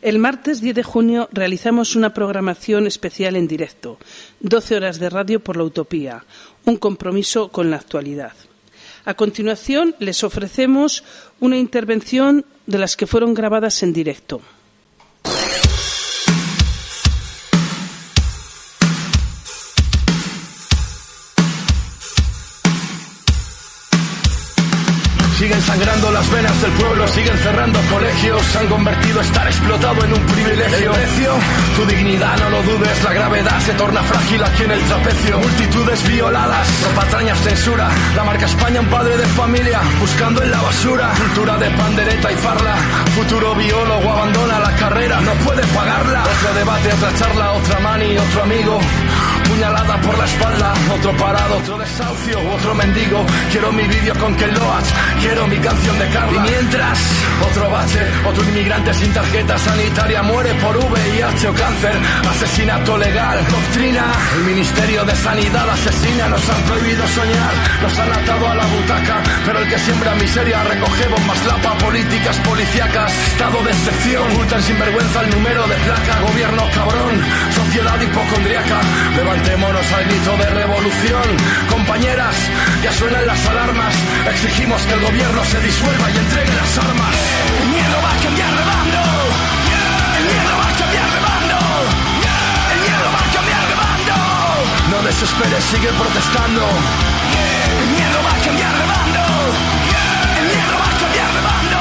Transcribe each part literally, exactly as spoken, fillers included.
El martes diez de junio realizamos una programación especial en directo, doce horas de radio por la utopía, un compromiso con la actualidad. A continuación, les ofrecemos una intervención de las que fueron grabadas en directo. Siguen sangrando las venas del pueblo, siguen cerrando colegios, han convertido estar explotado en un privilegio. ¿El precio? Tu dignidad, no lo dudes, la gravedad se torna frágil aquí en el trapecio. Multitudes violadas, no patrañas censura, la marca España un padre de familia, buscando en la basura. Cultura de pandereta y farla, futuro biólogo abandona la carrera, no puede pagarla. Otro debate, otra charla, otra mani, otro amigo, puñalada por la espalda, otro parado, otro desahucio, otro mendigo. Quiero mi vídeo con Ken Loach, quiero mi canción de Carla. Y mientras, otro bache, otro inmigrante sin tarjeta sanitaria muere por V I H o cáncer. Asesinato legal, doctrina, el Ministerio de Sanidad asesina. Nos han prohibido soñar, nos han atado a la butaca, pero el que siembra miseria recoge bombas lapa. Políticas policíacas, estado de excepción, ocultan sin vergüenza el número de placa. Gobierno cabrón, sociedad hipocondriaca. Levantémonos al grito de revolución. Compañeras, ya suenan las alarmas. Exigimos que el gobierno se disuelva y entregue las armas. El miedo va a cambiar de bando. El miedo va a cambiar de bando. El miedo va a cambiar de bando. No desesperes, sigue protestando. El miedo va a cambiar de bando. El miedo va a cambiar de bando.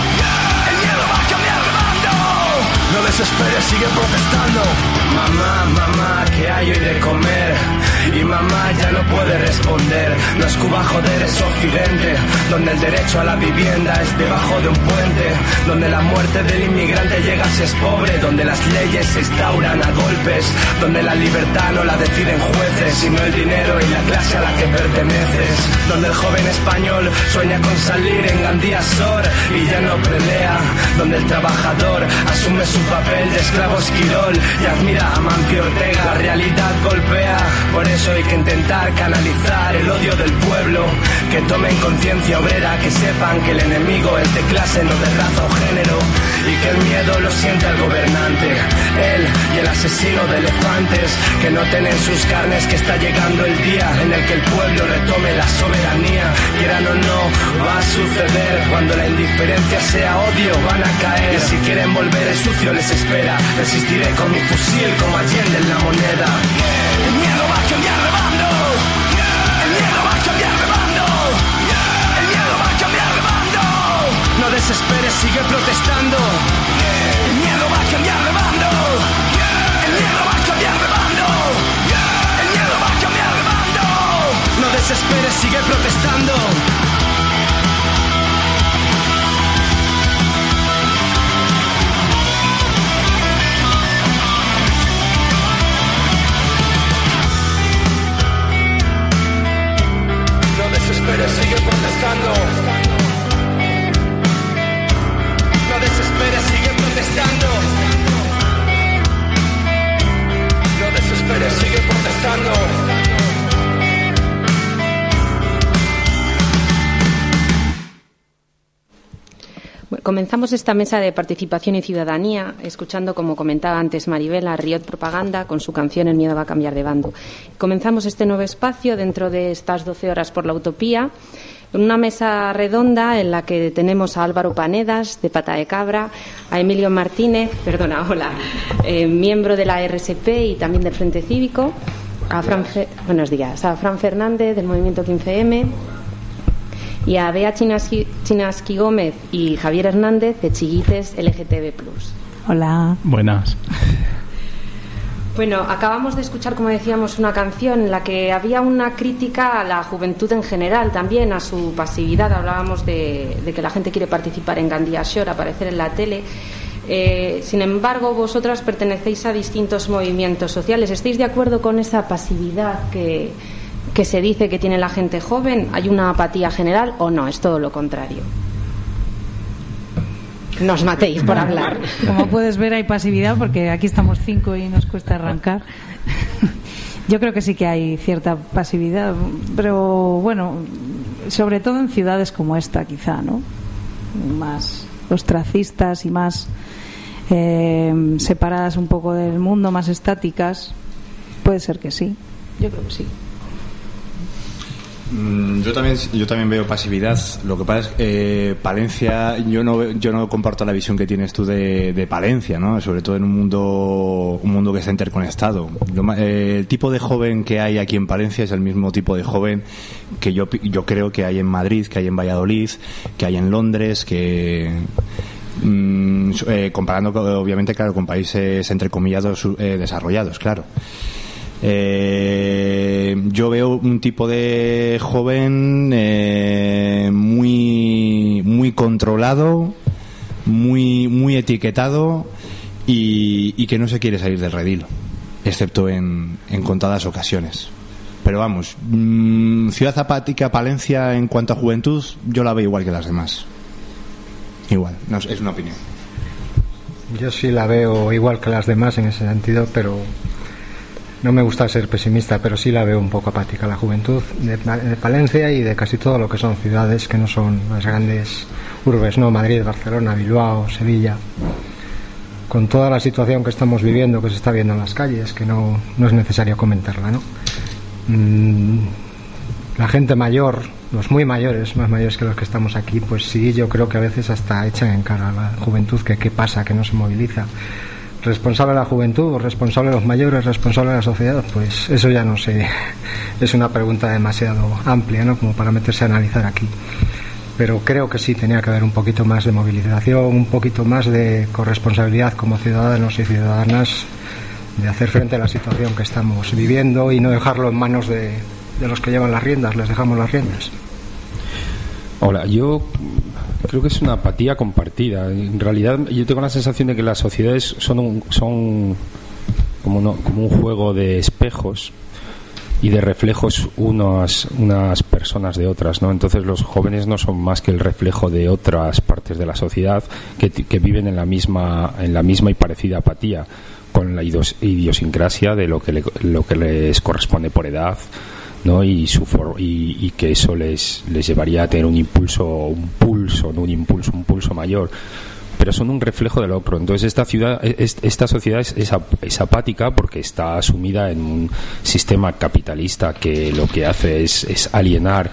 El miedo va a cambiar de bando. No desesperes, sigue protestando. Mamá, mamá, ¿qué hay hoy de comer? Y mamá ya no puede responder. No es Cuba, joder, es Occidente, donde el derecho a la vivienda es debajo de un puente, donde la muerte del inmigrante llega si es pobre, donde las leyes se instauran a golpes, donde la libertad no la deciden jueces, sino el dinero y la clase a la que perteneces, donde el joven español sueña con salir en Gandía Sor y ya no pelea, donde el trabajador asume su papel de esclavo esquirol y admira a Mancio Ortega. La realidad golpea, por eso hay que intentar canalizar el odio del pueblo, que tomen conciencia obrera, que sepan que el enemigo es de clase, no de raza o género, y que el miedo lo siente el gobernante, él y el asesino de elefantes, que noten en sus carnes que está llegando el día en el que el pueblo retome la soberanía. Quieran o no, va a suceder, cuando la indiferencia sea odio van a caer, y si quieren volver el sucio les espera, resistiré con mi fusil como Allende en la moneda. El miedo va a cambiar de bando. El miedo va a cambiar de bando. El miedo va a cambiar de bando. No desesperes, sigue protestando. El miedo va a cambiar de bando. El miedo va a cambiar de bando. El miedo va a cambiar de bando. No desesperes, sigue protestando. Sigue protestando. No desesperes, sigue protestando. No desesperes, sigue protestando. Bueno, comenzamos esta mesa de participación y ciudadanía escuchando, como comentaba antes Maribel, a Riot Propaganda con su canción El miedo va a cambiar de bando. Comenzamos este nuevo espacio dentro de estas doce horas por la utopía, una mesa redonda en la que tenemos a Álvaro Panedas, de Pata de Cabra, a Emilio Martínez, perdona, hola, eh, miembro de la R S P y también del Frente Cívico, a Fran, Fe, buenos días, a Fran Fernández del Movimiento quince eme, y a Bea Chinaski, Chinaski Gómez y Javier Hernández de Chillites L G T B plus. Hola. Buenas. Bueno, acabamos de escuchar, como decíamos, una canción en la que había una crítica a la juventud en general, también a su pasividad. Hablábamos de, de que la gente quiere participar en Gandía Shore, aparecer en la tele. Eh, sin embargo, vosotras pertenecéis a distintos movimientos sociales. ¿Estáis de acuerdo con esa pasividad que, que se dice que tiene la gente joven? ¿Hay una apatía general o no? Es todo lo contrario. No os matéis por hablar. Como puedes ver, hay pasividad porque aquí estamos cinco y nos cuesta arrancar. Yo creo que sí que hay cierta pasividad, pero bueno, sobre todo en ciudades como esta, quizá, ¿no? Más ostracistas y más eh, separadas un poco del mundo, más estáticas. Puede ser que sí, yo creo que sí. Yo también, yo también veo pasividad. Lo que pasa es que eh, Palencia, yo no, yo no comparto la visión que tienes tú de, de Palencia, ¿no? Sobre todo en un mundo, un mundo que está interconectado. Lo, eh, el tipo de joven que hay aquí en Palencia es el mismo tipo de joven que yo, yo creo que hay en Madrid, que hay en Valladolid, que hay en Londres, que mm, eh, comparando obviamente, claro, con países entrecomillados eh, desarrollados, claro. Eh, yo veo un tipo de joven eh, muy muy controlado, muy muy etiquetado y, y que no se quiere salir del redil, excepto en, en contadas ocasiones. Pero vamos, mmm, ciudad apática Palencia en cuanto a juventud, yo la veo igual que las demás. Igual, no, es una opinión. Yo sí la veo igual que las demás en ese sentido, pero no me gusta ser pesimista, pero sí la veo un poco apática la juventud de, de Palencia y de casi todo lo que son ciudades que no son las grandes urbes, ¿no? Madrid, Barcelona, Bilbao, Sevilla. Con toda la situación que estamos viviendo, que se está viendo en las calles, que no, no es necesario comentarla, ¿no? Mm, la gente mayor, los muy mayores, más mayores que los que estamos aquí, pues sí, yo creo que a veces hasta echan en cara a la juventud que qué pasa, que no se moviliza. Responsable de la juventud, responsable de los mayores, responsable de la sociedad, pues eso ya no sé, es una pregunta demasiado amplia, ¿no? Como para meterse a analizar aquí. Pero creo que sí tenía que haber un poquito más de movilización, un poquito más de corresponsabilidad como ciudadanos y ciudadanas, de hacer frente a la situación que estamos viviendo y no dejarlo en manos de, de los que llevan las riendas, les dejamos las riendas. Hola, yo creo que es una apatía compartida. En realidad yo tengo la sensación de que las sociedades son un, son como, no, como un juego de espejos y de reflejos unas, unas personas de otras, ¿no? Entonces los jóvenes no son más que el reflejo de otras partes de la sociedad que, que viven en la misma en la misma y parecida apatía, con la idiosincrasia de lo que, le, lo que les corresponde por edad, ¿no? Y, su for- y, y que eso les, les llevaría a tener un impulso, un pulso, no un impulso, un pulso mayor. Pero son un reflejo del otro. Entonces esta ciudad, esta sociedad es, es, es apática porque está sumida en un sistema capitalista que lo que hace es, es alienar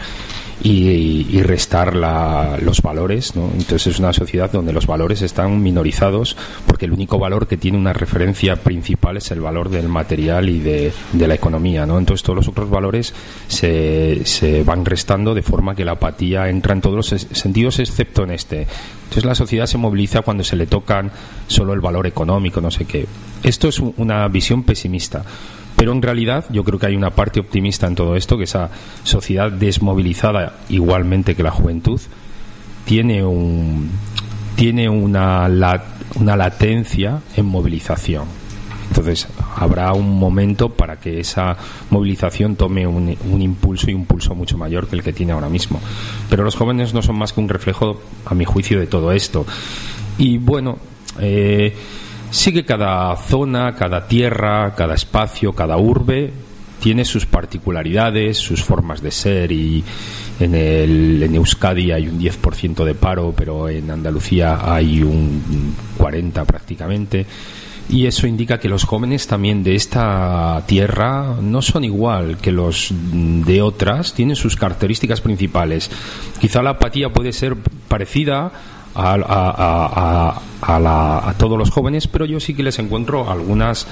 y, y restar la, los valores, ¿no? Entonces es una sociedad donde los valores están minorizados porque el único valor que tiene una referencia principal es el valor del material y de, de la economía, ¿no? Entonces todos los otros valores se, se van restando de forma que la apatía entra en todos los sentidos excepto en este. Entonces la sociedad se moviliza cuando se le tocan solo el valor económico, no sé qué. Esto es una visión pesimista. Pero en realidad yo creo que hay una parte optimista en todo esto, que esa sociedad desmovilizada, igualmente que la juventud, tiene un tiene una, una latencia en movilización. Entonces habrá un momento para que esa movilización tome un, un impulso y un pulso mucho mayor que el que tiene ahora mismo. Pero los jóvenes no son más que un reflejo, a mi juicio, de todo esto. Y bueno, eh, sí que cada zona, cada tierra, cada espacio, cada urbe tiene sus particularidades, sus formas de ser, y en, el, en Euskadi hay un diez por ciento de paro, pero en Andalucía hay un cuarenta por ciento prácticamente, y eso indica que los jóvenes también de esta tierra no son igual que los de otras, tienen sus características principales. Quizá la apatía puede ser parecida A, a, a, a, la, a todos los jóvenes, pero yo sí que les encuentro algunas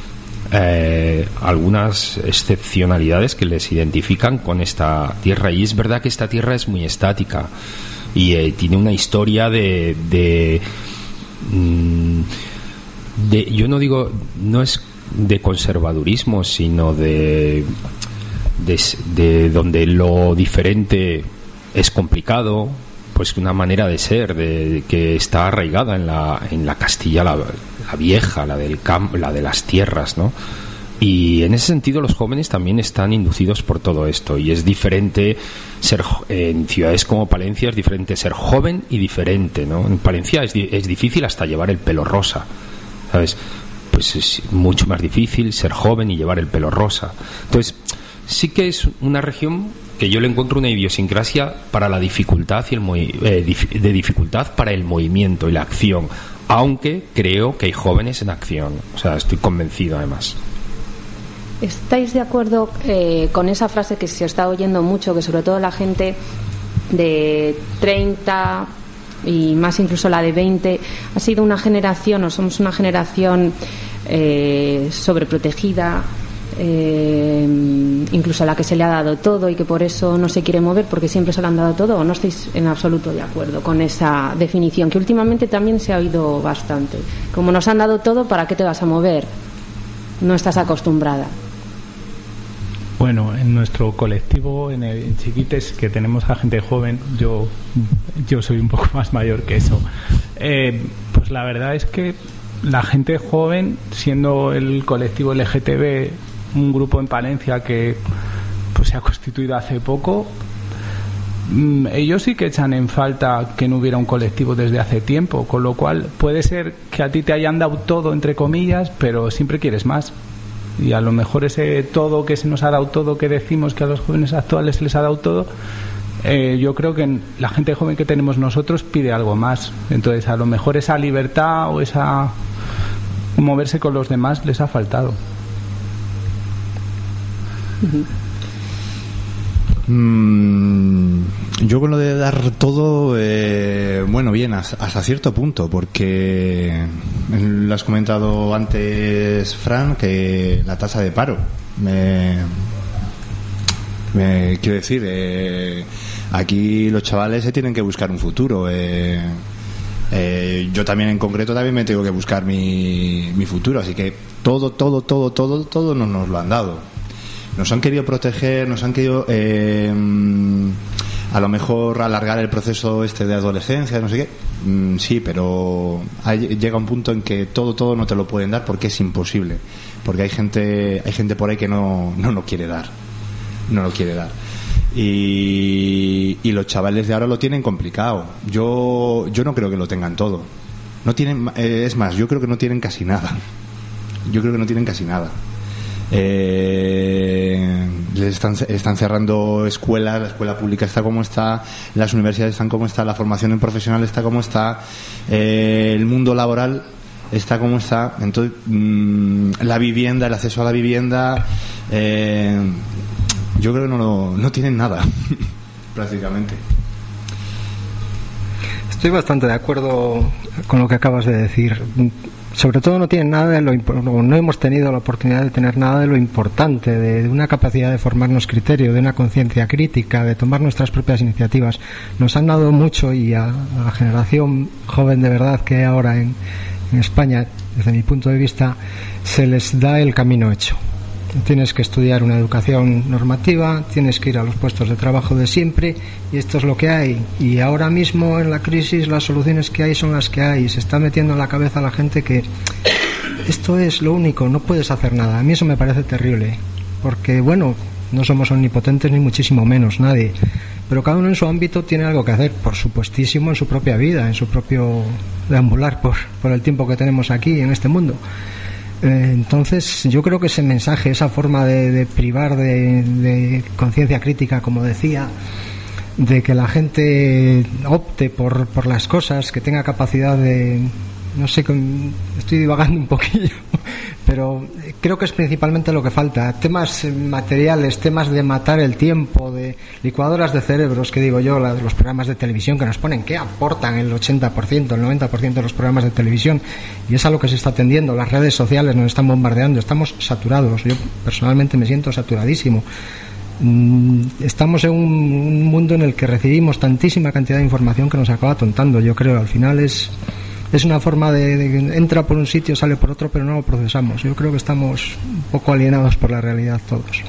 eh, algunas excepcionalidades que les identifican con esta tierra. Y es verdad que esta tierra es muy estática y eh, tiene una historia de, de, de yo no digo, no es de conservadurismo, sino de, de, de donde lo diferente es complicado, pues una manera de ser de, que está arraigada en la en la Castilla la, la vieja, la del campo, la de las tierras, ¿no? Y en ese sentido los jóvenes también están inducidos por todo esto, y es diferente ser en ciudades como Palencia, es diferente ser joven y diferente, ¿no? En Palencia es, es difícil hasta llevar el pelo rosa, ¿sabes? Pues es mucho más difícil ser joven y llevar el pelo rosa. Entonces sí que es una región que yo le encuentro una idiosincrasia para la dificultad y el movi- eh, dif- de dificultad para el movimiento y la acción, aunque creo que hay jóvenes en acción. O sea, estoy convencido además. ¿Estáis de acuerdo eh, con esa frase que se está oyendo mucho, que sobre todo la gente de treinta y más, incluso la de veinte, ha sido una generación, o somos una generación eh, sobreprotegida, eh, incluso a la que se le ha dado todo y que por eso no se quiere mover porque siempre se le han dado todo? ¿O no estáis en absoluto de acuerdo con esa definición, que últimamente también se ha oído bastante? Como nos han dado todo, ¿para qué te vas a mover? No estás acostumbrada. Bueno, en nuestro colectivo, en, el, en Chiquites, que tenemos a gente joven, yo yo soy un poco más mayor que eso, eh, pues la verdad es que la gente joven, siendo el colectivo L G T B un grupo en Palencia que pues se ha constituido hace poco, mmm, ellos sí que echan en falta que no hubiera un colectivo desde hace tiempo, con lo cual puede ser que a ti te hayan dado todo, entre comillas, pero siempre quieres más. Y a lo mejor ese todo que se nos ha dado todo, que decimos que a los jóvenes actuales se les ha dado todo, eh, yo creo que la gente joven que tenemos nosotros pide algo más. Entonces a lo mejor esa libertad o esa moverse con los demás les ha faltado. Mm, yo con lo de dar todo, eh, bueno, bien, hasta, hasta cierto punto, porque lo has comentado antes, Fran, que la tasa de paro, me, me quiero decir, eh, aquí los chavales se tienen que buscar un futuro. Eh, eh, yo también, en concreto, también me tengo que buscar mi, mi futuro, así que todo, todo, todo, todo, todo no nos lo han dado. Nos han querido proteger, nos han querido eh, a lo mejor alargar el proceso este de adolescencia, no sé qué. Mm, sí, pero hay, llega un punto en que todo, todo no te lo pueden dar porque es imposible. Porque hay gente, hay gente por ahí que no, no lo quiere dar. No lo quiere dar. Y, y los chavales de ahora lo tienen complicado. Yo, yo no creo que lo tengan todo. No tienen, eh, es más, yo creo que no tienen casi nada. Yo creo que no tienen casi nada. Eh, les están, están cerrando escuelas, la escuela pública está como está, las universidades están como está, la formación en profesional está como está, eh, el mundo laboral está como está. Entonces, mmm, la vivienda, el acceso a la vivienda, eh, yo creo que no, lo, no tienen nada prácticamente. Estoy bastante de acuerdo con lo que acabas de decir. Sobre todo no tienen nada de lo no hemos tenido la oportunidad de tener nada de lo importante, de, de una capacidad de formarnos criterio, de una conciencia crítica, de tomar nuestras propias iniciativas. Nos han dado mucho, y a, a la generación joven de verdad que hay ahora en, en España, desde mi punto de vista, se les da el camino hecho. Tienes que estudiar una educación normativa, tienes que ir a los puestos de trabajo de siempre, y esto es lo que hay. Y ahora mismo en la crisis las soluciones que hay son las que hay. Se está metiendo en la cabeza a la gente que esto es lo único, no puedes hacer nada. A mí eso me parece terrible, porque bueno, no somos omnipotentes ni muchísimo menos, nadie, pero cada uno en su ámbito tiene algo que hacer, por supuestísimo, en su propia vida, en su propio deambular por, por el tiempo que tenemos aquí en este mundo. Entonces yo creo que ese mensaje, esa forma de, de privar de, de conciencia crítica, como decía, de que la gente opte por, por las cosas, que tenga capacidad de, no sé, estoy divagando un poquillo, pero creo que es principalmente lo que falta. Temas materiales, temas de matar el tiempo, de licuadoras de cerebros, que digo yo, los programas de televisión que nos ponen, que aportan el ochenta por ciento, el noventa por ciento de los programas de televisión, y es a lo que se está atendiendo. Las redes sociales nos están bombardeando, estamos saturados. Yo personalmente me siento saturadísimo. Estamos en un, un mundo en el que recibimos tantísima cantidad de información que nos acaba tontando, yo creo. Al final es es una forma de, de entra por un sitio, sale por otro, pero no lo procesamos. Yo creo que estamos un poco alienados por la realidad todos.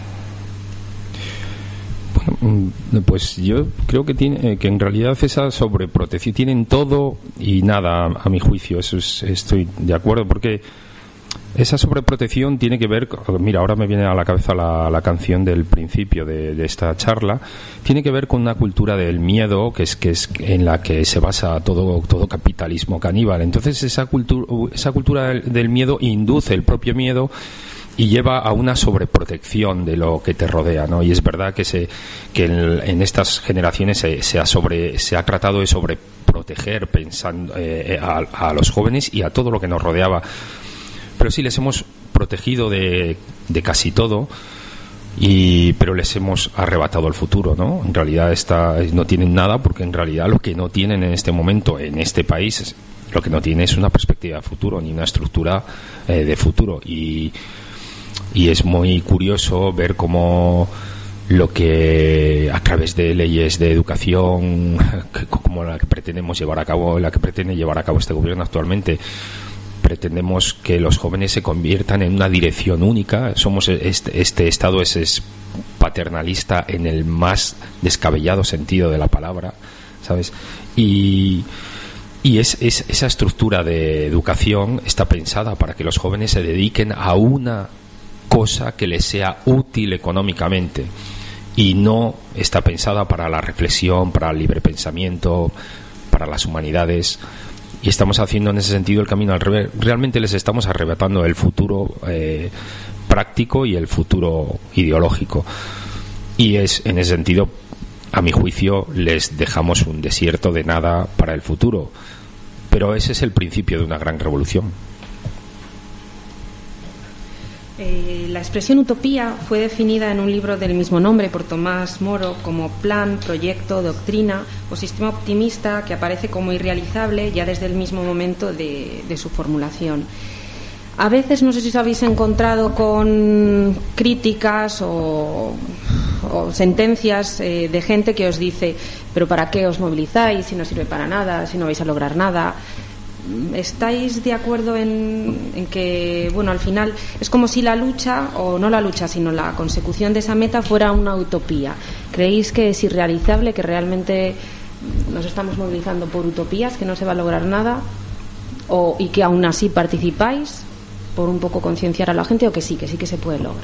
Bueno, pues yo creo que tiene que en realidad esa sobreprotección tienen todo y nada, a mi juicio. Eso es, estoy de acuerdo, porque esa sobreprotección tiene que ver, mira, ahora me viene a la cabeza la, la canción del principio de, de esta charla, tiene que ver con una cultura del miedo, que es que es en la que se basa todo todo capitalismo caníbal. Entonces esa cultura esa cultura del, del miedo induce el propio miedo y lleva a una sobreprotección de lo que te rodea, ¿no? Y es verdad que se que en, en estas generaciones se, se ha sobre se ha tratado de sobreproteger pensando eh, a, a los jóvenes y a todo lo que nos rodeaba, pero sí les hemos protegido de, de casi todo, y pero les hemos arrebatado el futuro, ¿no? En realidad está, no tienen nada, porque en realidad lo que no tienen en este momento en este país es, lo que no tiene es una perspectiva de futuro ni una estructura eh, de futuro, y y es muy curioso ver cómo lo que a través de leyes de educación como la que pretendemos llevar a cabo, la que pretende llevar a cabo este gobierno actualmente, pretendemos que los jóvenes se conviertan en una dirección única. Somos este, este estado es, es paternalista en el más descabellado sentido de la palabra, ¿sabes? Y Y es, es, esa estructura de educación está pensada para que los jóvenes se dediquen a una cosa que les sea útil económicamente, y no está pensada para la reflexión, para el libre pensamiento, para las humanidades. Y estamos haciendo en ese sentido el camino al revés. Realmente les estamos arrebatando el futuro eh, práctico y el futuro ideológico. Y es en ese sentido, a mi juicio, les dejamos un desierto de nada para el futuro. Pero ese es el principio de una gran revolución. Eh, la expresión utopía fue definida en un libro del mismo nombre por Tomás Moro como plan, proyecto, doctrina o sistema optimista que aparece como irrealizable ya desde el mismo momento de, de su formulación. A veces, no sé si os habéis encontrado con críticas o, o sentencias eh, de gente que os dice: ¿pero para qué os movilizáis si no sirve para nada, si no vais a lograr nada? ¿Estáis de acuerdo en, en que, bueno, al final es como si la lucha, o no la lucha, sino la consecución de esa meta fuera una utopía? ¿Creéis que es irrealizable, que realmente nos estamos movilizando por utopías, que no se va a lograr nada, o, y que aún así participáis por un poco concienciar a la gente, o que sí, que sí que se puede lograr?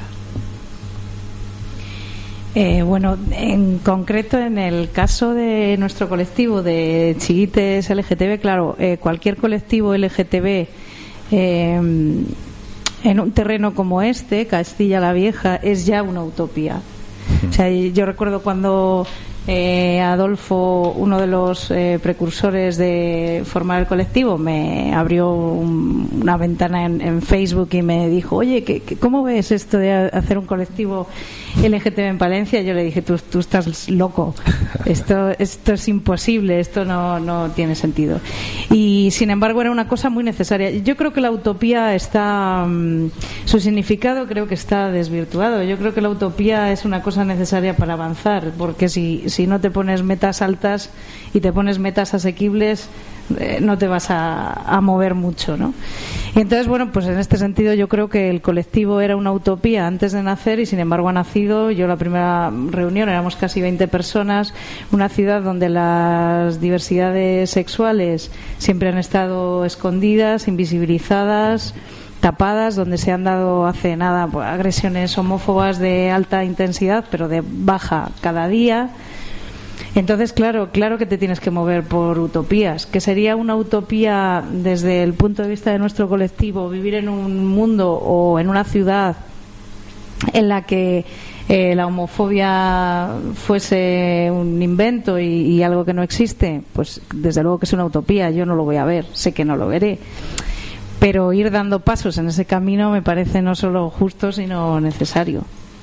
Eh, bueno, en concreto, en el caso de nuestro colectivo de Chiquites L G T B, claro, eh, cualquier colectivo L G T B eh, en un terreno como este, Castilla la Vieja, es ya una utopía. O sea, yo recuerdo cuando eh, Adolfo, uno de los eh, precursores de formar el colectivo, me abrió un, una ventana en, en Facebook y me dijo: oye, ¿qué, qué, ¿cómo ves esto de hacer un colectivo L G T B en Palencia? Yo le dije: tú, tú estás loco, esto, esto es imposible, esto no, no tiene sentido. Y sin embargo era una cosa muy necesaria. Yo creo que la utopía está, su significado creo que está desvirtuado. Yo creo que la utopía es una cosa necesaria para avanzar, porque si, si no te pones metas altas y te pones metas asequibles, eh, no te vas a, a mover mucho, ¿no? Y entonces, bueno, pues en este sentido yo creo que el colectivo era una utopía antes de nacer, y sin embargo ha nacido. Yo la primera reunión éramos casi veinte personas, una ciudad donde las diversidades sexuales siempre han estado escondidas, invisibilizadas, tapadas, donde se han dado hace nada pues, agresiones homófobas de alta intensidad, pero de baja cada día. Entonces, claro, claro que te tienes que mover por utopías. ¿Que sería una utopía desde el punto de vista de nuestro colectivo vivir en un mundo o en una ciudad en la que eh, la homofobia fuese un invento y, y algo que no existe? Pues desde luego que es una utopía. Yo no lo voy a ver, sé que no lo veré, pero ir dando pasos en ese camino me parece no solo justo sino necesario.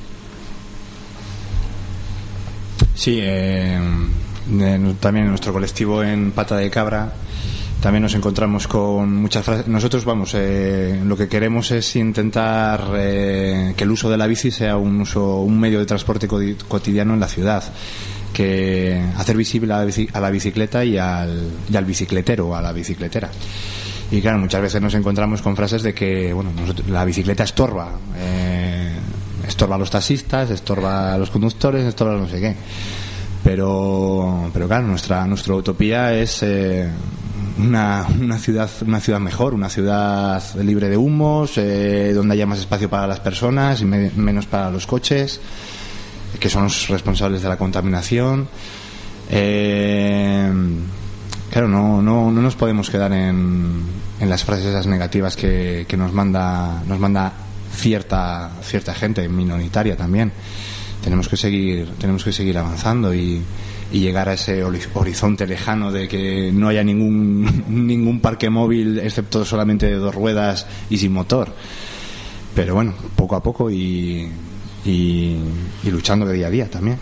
Sí, eh, también en nuestro colectivo en Pata de Cabra también nos encontramos con muchas frases. Nosotros, vamos, eh, lo que queremos es intentar eh, que el uso de la bici sea un uso, un medio de transporte cotidiano en la ciudad, que hacer visible a la, bici, a la bicicleta y al, y al bicicletero, a la bicicletera. Y claro, muchas veces nos encontramos con frases de que, bueno, nosotros, la bicicleta estorba. Eh, estorba a los taxistas, estorba a los conductores, estorba a no sé qué. Pero, pero claro, nuestra nuestra utopía es eh, una, una ciudad una ciudad mejor, una ciudad libre de humos, eh, donde haya más espacio para las personas y me, menos para los coches, que son los responsables de la contaminación. Eh, claro, no, no, no nos podemos quedar en, en las frases esas negativas que, que nos manda nos manda cierta cierta gente minoritaria también. Tenemos que seguir tenemos que seguir avanzando y, y llegar a ese horizonte lejano de que no haya ningún ningún parque móvil excepto solamente de dos ruedas y sin motor. Pero bueno, poco a poco y, y, y luchando de día a día también.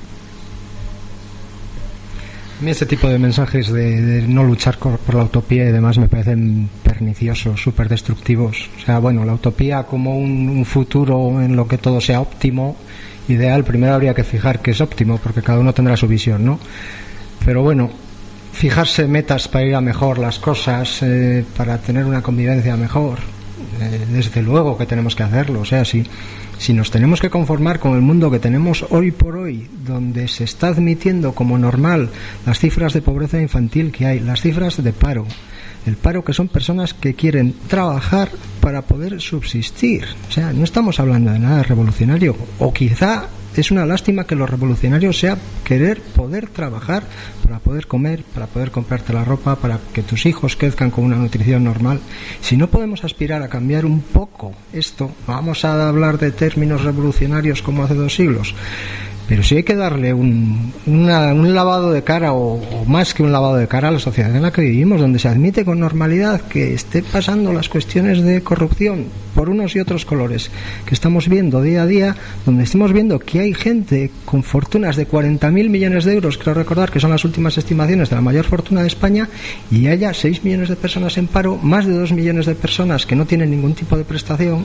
A mí este tipo de mensajes de, de no luchar por, por la utopía y demás me parecen perniciosos, súper destructivos. O sea, bueno, la utopía como un, un futuro en lo que todo sea óptimo, ideal, primero habría que fijar que es óptimo, porque cada uno tendrá su visión, ¿no? Pero bueno, fijarse metas para ir a mejor las cosas, eh, para tener una convivencia mejor, eh, desde luego que tenemos que hacerlo. O sea, si, si nos tenemos que conformar con el mundo que tenemos hoy por hoy, donde se está admitiendo como normal las cifras de pobreza infantil que hay, las cifras de paro, el paro que son personas que quieren trabajar para poder subsistir. O sea, no estamos hablando de nada revolucionario. O quizá es una lástima que lo revolucionario sea querer poder trabajar para poder comer, para poder comprarte la ropa, para que tus hijos crezcan con una nutrición normal. Si no podemos aspirar a cambiar un poco esto, vamos a hablar de términos revolucionarios como hace dos siglos. Pero sí hay que darle un, una, un lavado de cara, o, o más que un lavado de cara, a la sociedad en la que vivimos, donde se admite con normalidad que esté pasando las cuestiones de corrupción por unos y otros colores que estamos viendo día a día, donde estamos viendo que hay gente con fortunas de cuarenta mil millones de euros, creo recordar que son las últimas estimaciones de la mayor fortuna de España, y haya seis millones de personas en paro, más de dos millones de personas que no tienen ningún tipo de prestación.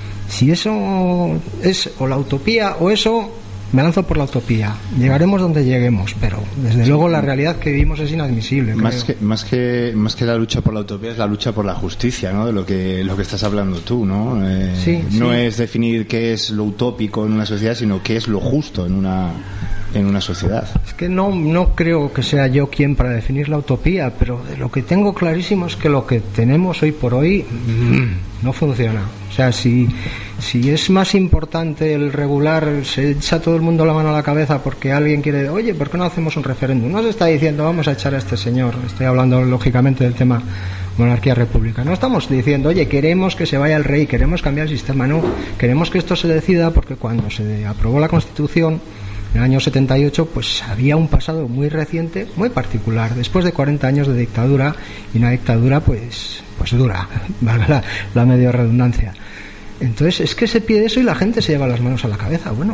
Si eso es o la utopía o eso, me lanzo por la utopía. Llegaremos donde lleguemos, pero desde luego la realidad que vivimos es inadmisible. Más que, más que más que la lucha por la utopía es la lucha por la justicia, ¿no? De lo que lo que estás hablando tú, ¿no? Eh, sí, no sí. es definir qué es lo utópico en una sociedad, sino qué es lo justo en una en una sociedad. Es que no no creo que sea yo quien para definir la utopía, pero lo que tengo clarísimo es que lo que tenemos hoy por hoy mmm, no funciona. O sea, si si es más importante el regular, se echa todo el mundo la mano a la cabeza porque alguien quiere, oye, ¿por qué no hacemos un referéndum? No se está diciendo, vamos a echar a este señor. Estoy hablando lógicamente del tema monarquía-república. No estamos diciendo, oye, queremos que se vaya el rey, queremos cambiar el sistema. No, queremos que esto se decida porque cuando se aprobó la Constitución en el año setenta y ocho, pues había un pasado muy reciente, muy particular, después de cuarenta años de dictadura, y una dictadura pues pues dura, valga la, la medio redundancia. Entonces es que se pide eso y la gente se lleva las manos a la cabeza. Bueno,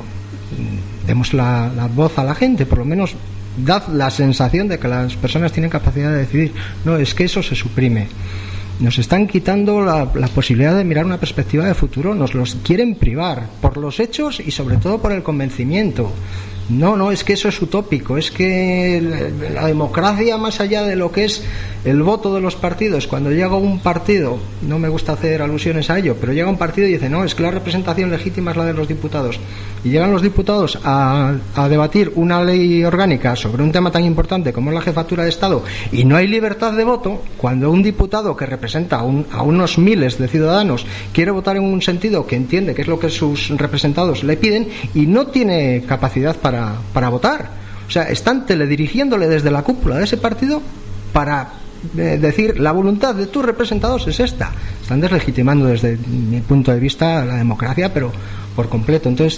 demos la, la voz a la gente, por lo menos dad la sensación de que las personas tienen capacidad de decidir. No, es que eso se suprime. Nos están quitando la, la posibilidad de mirar una perspectiva de futuro, nos los quieren privar por los hechos y sobre todo por el convencimiento. No, no, es que eso es utópico, es que la democracia, más allá de lo que es el voto de los partidos, cuando llega un partido, no me gusta hacer alusiones a ello, pero llega un partido y dice, no, es que la representación legítima es la de los diputados, y llegan los diputados a, a debatir una ley orgánica sobre un tema tan importante como es la jefatura de Estado, y no hay libertad de voto, cuando un diputado que representa a, un, a unos miles de ciudadanos quiere votar en un sentido que entiende que es lo que sus representados le piden, y no tiene capacidad para Para, para votar. O sea, están teledirigiéndole desde la cúpula de ese partido para eh, decir la voluntad de tus representados es esta. Están deslegitimando desde mi punto de vista la democracia, pero por completo. Entonces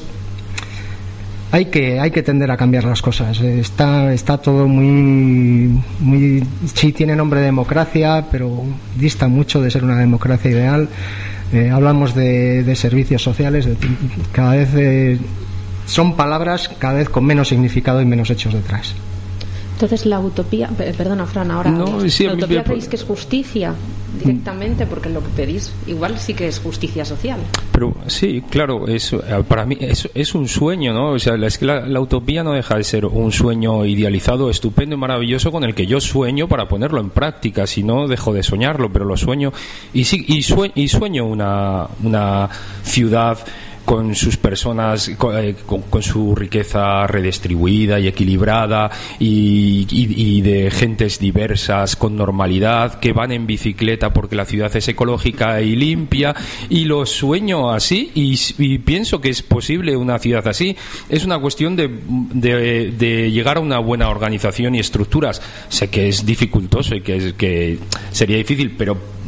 hay que hay que tender a cambiar las cosas. Está está todo muy muy sí tiene nombre de democracia, pero dista mucho de ser una democracia ideal. Eh, hablamos de, de servicios sociales, de, cada vez eh, son palabras cada vez con menos significado y menos hechos detrás. Entonces la utopía, perdona Fran, ahora no, sí, la utopía bien, creéis que es justicia directamente, porque lo que pedís igual sí que es justicia social. Pero sí, claro, eso para mí es, es un sueño, ¿no? O sea, es que la, la utopía no deja de ser un sueño idealizado, estupendo y maravilloso con el que yo sueño para ponerlo en práctica. Si no, dejo de soñarlo, pero lo sueño y sí y sueño, y sueño una una ciudad con sus personas, con, eh, con, con su riqueza redistribuida y equilibrada y, y, y de gentes diversas con normalidad que van en bicicleta porque la ciudad es ecológica y limpia, y lo sueño así y, y pienso que es posible una ciudad así. Es una cuestión de, de, de llegar a una buena organización y estructuras. Sé que es dificultoso y que, es, que sería difícil, pero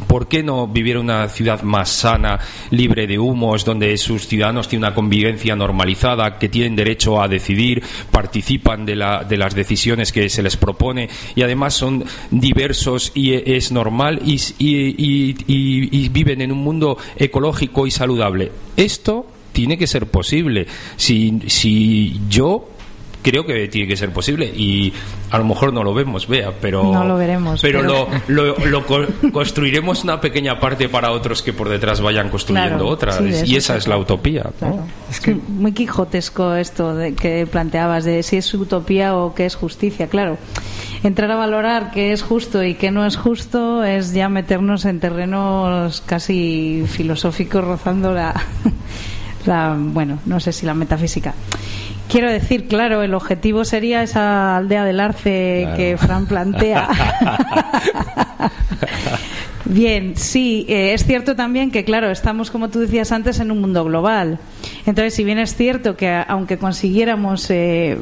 ¿Por qué no vivir en una ciudad más sana, libre de humos, donde sus ciudadanos tienen una convivencia normalizada, que tienen derecho a decidir, participan de, la, de las decisiones que se les propone y además son diversos y es normal y, y, y, y, y viven en un mundo ecológico y saludable? Esto tiene que ser posible. Si, si yo creo que tiene que ser posible y a lo mejor no lo vemos, Bea, pero no lo veremos, pero, pero... Lo, lo, lo co- construiremos una pequeña parte para otros que por detrás vayan construyendo claro, otras, sí, y esa es la utopía, ¿no? Claro. Es que muy quijotesco esto de que planteabas de si es utopía o qué es justicia. Claro, entrar a valorar qué es justo y qué no es justo es ya meternos en terrenos casi filosóficos, rozando la, la bueno, no sé si la metafísica. Quiero decir, claro, el objetivo sería esa aldea del Arce, claro, que Fran plantea. Bien, sí, eh, es cierto también que, claro, estamos, como tú decías antes, en un mundo global. Entonces, si bien es cierto que aunque consiguiéramos eh,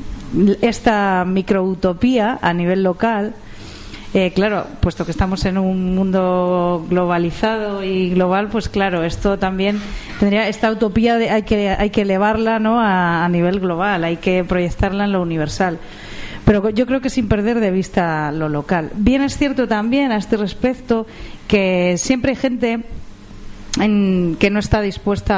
esta microutopía a nivel local, Eh, claro, puesto que estamos en un mundo globalizado y global, pues claro, esto también tendría, esta utopía de, hay que hay que elevarla, ¿no?, a, a nivel global, hay que proyectarla en lo universal. Pero yo creo que sin perder de vista lo local. Bien es cierto también a este respecto que siempre hay gente en, que no está dispuesta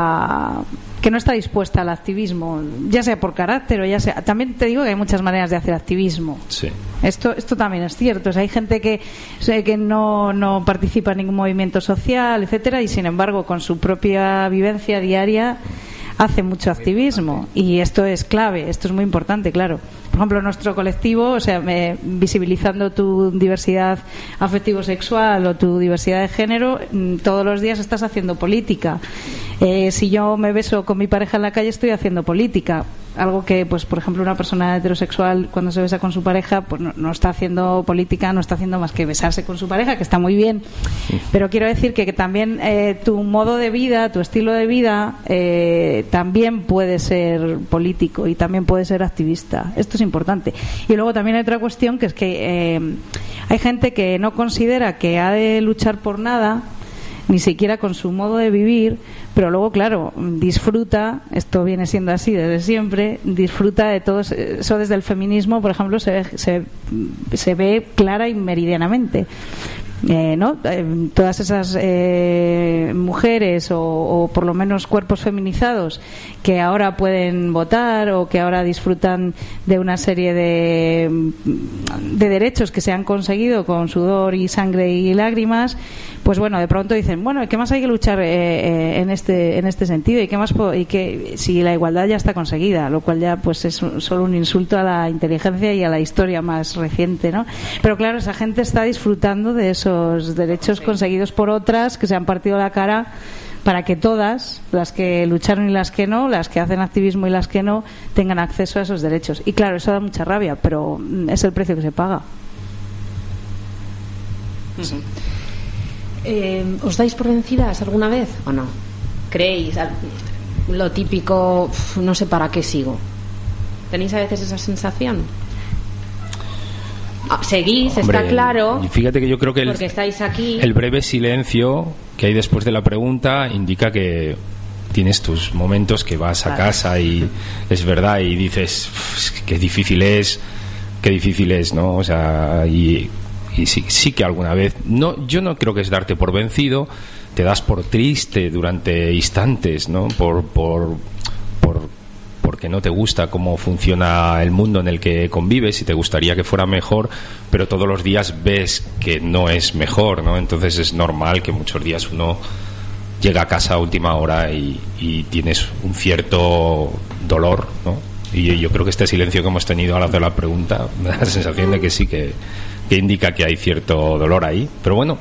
a que no está dispuesta al activismo, ya sea por carácter o ya sea... También te digo que hay muchas maneras de hacer activismo. Sí. Esto esto también es cierto. O sea, hay gente que, que no, no participa en ningún movimiento social, etcétera, y sin embargo con su propia vivencia diaria hace mucho activismo. Y esto es clave, esto es muy importante, claro. Por ejemplo, nuestro colectivo, o sea, me, visibilizando tu diversidad afectivo-sexual o tu diversidad de género, todos los días estás haciendo política. Eh, si yo me beso con mi pareja en la calle, estoy haciendo política. Algo que, pues, por ejemplo, una persona heterosexual cuando se besa con su pareja, pues no, no está haciendo política, no está haciendo más que besarse con su pareja, que está muy bien. Pero quiero decir que, que también eh, tu modo de vida, tu estilo de vida, eh, también puede ser político y también puede ser activista. Esto es importante. Y luego también hay otra cuestión, que es que eh, hay gente que no considera que ha de luchar por nada, ni siquiera con su modo de vivir, pero luego, claro, disfruta, esto viene siendo así desde siempre, disfruta de todo eso. Desde el feminismo, por ejemplo, se ve, se, se ve clara y meridianamente. Eh, ¿no? Eh, todas esas eh, mujeres o, o por lo menos cuerpos feminizados que ahora pueden votar o que ahora disfrutan de una serie de, de derechos que se han conseguido con sudor y sangre y lágrimas, pues bueno, de pronto dicen, bueno, ¿qué más hay que luchar eh, eh, en este en este sentido? ¿Y qué más puedo? Y que si la igualdad ya está conseguida, lo cual ya pues es un, solo un insulto a la inteligencia y a la historia más reciente, ¿no? Pero claro, esa gente está disfrutando de esos derechos conseguidos por otras que se han partido la cara para que todas, las que lucharon y las que no, las que hacen activismo y las que no, tengan acceso a esos derechos. Y claro, eso da mucha rabia, pero es el precio que se paga. Uh-huh. Eh, ¿Os dais por vencidas alguna vez o no? ¿Creéis lo típico, no sé para qué sigo? ¿Tenéis a veces esa sensación? Seguís, Hombre, está claro. Y fíjate que yo creo que el, porque estáis aquí. El breve silencio que hay después de la pregunta indica que tienes tus momentos que vas a claro. casa y es verdad y dices qué difícil es, qué difícil es, ¿no? O sea, y, y sí, sí que alguna vez, no, yo no creo que es darte por vencido, te das por triste durante instantes, ¿no? Por, por, por porque no te gusta cómo funciona el mundo en el que convives y te gustaría que fuera mejor, pero todos los días ves que no es mejor, ¿no? Entonces es normal que muchos días uno llega a casa a última hora y, y tienes un cierto dolor, ¿no? Y yo creo que este silencio que hemos tenido al hacer la pregunta me da la sensación de que sí que, que indica que hay cierto dolor ahí, pero bueno,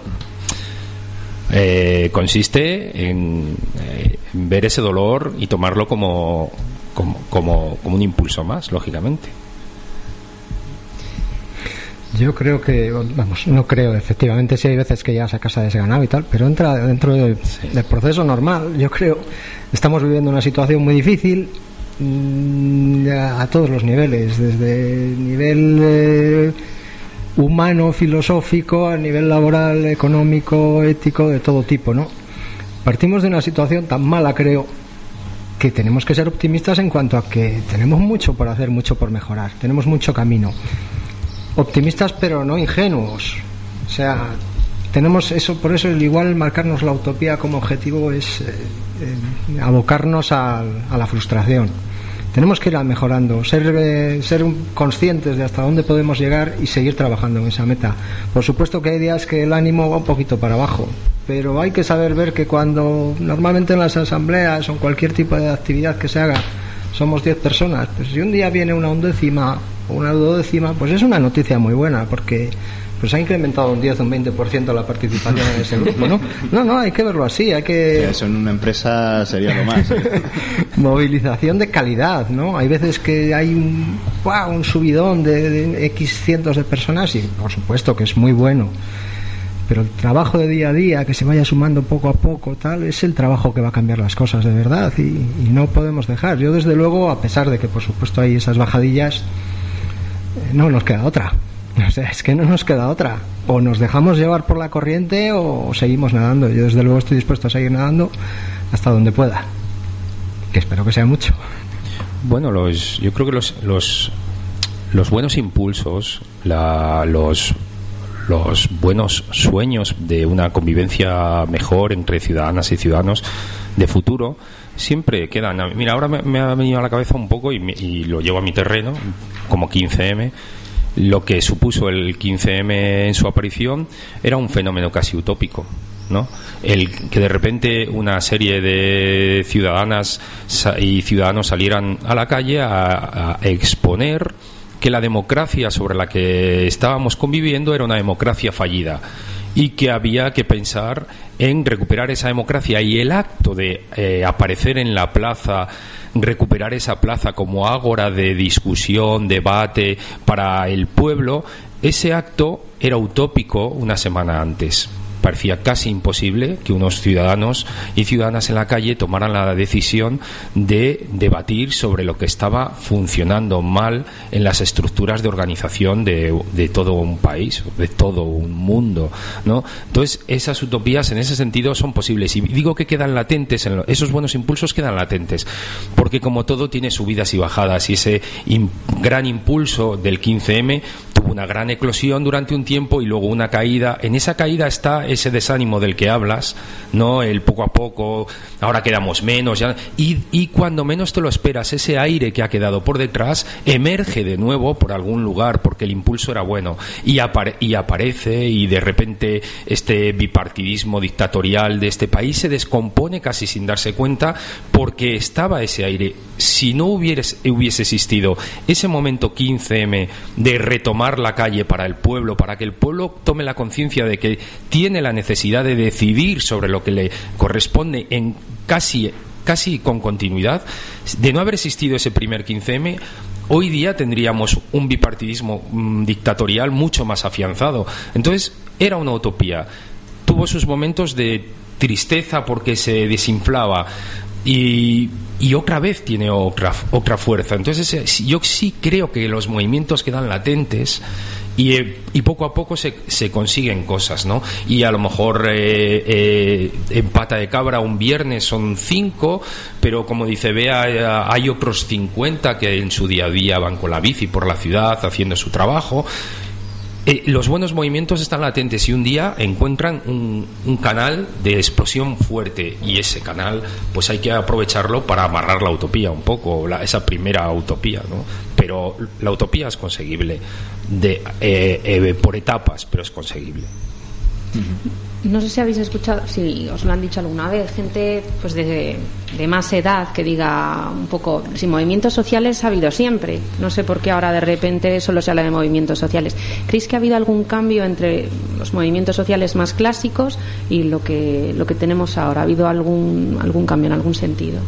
eh, consiste en, eh, en ver ese dolor y tomarlo como Como, como, como un impulso más, lógicamente. Yo creo que, vamos, no creo, efectivamente sí hay veces que llegas a casa desganado y tal, pero entra dentro del, sí. del proceso normal. Yo creo, estamos viviendo una situación muy difícil mmm, a todos los niveles, desde el nivel eh, humano, filosófico, a nivel laboral, económico, ético, de todo tipo, ¿no? Partimos de una situación tan mala, creo, que tenemos que ser optimistas en cuanto a que tenemos mucho por hacer, mucho por mejorar, tenemos mucho camino. Optimistas pero no ingenuos, o sea, tenemos eso, por eso igual marcarnos la utopía como objetivo es eh, eh, abocarnos a, a la frustración. Tenemos que ir mejorando, ser, eh, ser conscientes de hasta dónde podemos llegar y seguir trabajando en esa meta. Por supuesto que hay días que el ánimo va un poquito para abajo, pero hay que saber ver que cuando normalmente en las asambleas o en cualquier tipo de actividad que se haga somos diez personas, pues si un día viene una undécima o una duodécima, pues es una noticia muy buena, porque pues ha incrementado un diez o un veinte por ciento la participación en ese grupo, ¿no? No, no, hay que verlo así, hay que... Sí, eso en una empresa sería lo más. ¿eh? Movilización de calidad, ¿no? Hay veces que hay un, ¡wow!, un subidón de, de X cientos de personas y por supuesto que es muy bueno, pero el trabajo de día a día, que se vaya sumando poco a poco, tal, es el trabajo que va a cambiar las cosas de verdad y, y no podemos dejar. Yo desde luego, a pesar de que por supuesto hay esas bajadillas, no nos queda otra. O sea, es que no nos queda otra. O nos dejamos llevar por la corriente o seguimos nadando. Yo desde luego estoy dispuesto a seguir nadando hasta donde pueda, que espero que sea mucho. Bueno, los, yo creo que los los, los buenos impulsos, la, los los buenos sueños de una convivencia mejor entre ciudadanas y ciudadanos de futuro siempre quedan. Mira, ahora me, me ha venido a la cabeza un poco y, me, y lo llevo a mi terreno, como quince eme. Lo que supuso el quince eme en su aparición era un fenómeno casi utópico, ¿no? El que de repente una serie de ciudadanas y ciudadanos salieran a la calle a, a exponer que la democracia sobre la que estábamos conviviendo era una democracia fallida y que había que pensar en recuperar esa democracia, y el acto de eh, aparecer en la plaza, recuperar esa plaza como ágora de discusión, debate para el pueblo, ese acto era utópico una semana antes. Parecía casi imposible que unos ciudadanos y ciudadanas en la calle tomaran la decisión de debatir sobre lo que estaba funcionando mal en las estructuras de organización de, de todo un país, de todo un mundo, ¿no? Entonces, esas utopías en ese sentido son posibles. Y digo que quedan latentes, en lo, esos buenos impulsos quedan latentes, porque como todo tiene subidas y bajadas, y ese in, gran impulso del quince eme tuvo una gran eclosión durante un tiempo y luego una caída. En esa caída está ese desánimo del que hablas, ¿no? El poco a poco, ahora quedamos menos, ya, y, y cuando menos te lo esperas, ese aire que ha quedado por detrás emerge de nuevo por algún lugar, porque el impulso era bueno, y, apare- y aparece, y de repente este bipartidismo dictatorial de este país se descompone casi sin darse cuenta, porque estaba ese aire. Si no hubiese, hubiese existido ese momento quince eme de retomar la calle para el pueblo, para que el pueblo tome la conciencia de que tiene la necesidad de decidir sobre lo que le corresponde en casi, casi con continuidad, de no haber existido ese primer quince eme, hoy día tendríamos un bipartidismo mmm, dictatorial mucho más afianzado. Entonces, era una utopía. Tuvo sus momentos de tristeza porque se desinflaba, y, y otra vez tiene otra, otra fuerza. Entonces yo sí creo que los movimientos quedan latentes y, y poco a poco se, se consiguen cosas, ¿no? Y a lo mejor eh, eh, en Pata de Cabra un viernes son cinco, pero como dice Bea, hay otros cincuenta que en su día a día van con la bici por la ciudad haciendo su trabajo. Eh, los buenos movimientos están latentes y un día encuentran un, un canal de explosión fuerte, y ese canal pues hay que aprovecharlo para amarrar la utopía un poco, la, esa primera utopía, ¿no? Pero la utopía es conseguible de, eh, eh, por etapas, pero es conseguible. No sé si habéis escuchado, si os lo han dicho alguna vez, gente pues de, de más edad que diga un poco, si movimientos sociales ha habido siempre, no sé por qué ahora de repente solo se habla de movimientos sociales. ¿Creéis que ha habido algún cambio entre los movimientos sociales más clásicos y lo que lo que tenemos ahora? ¿Ha habido algún algún cambio en algún sentido?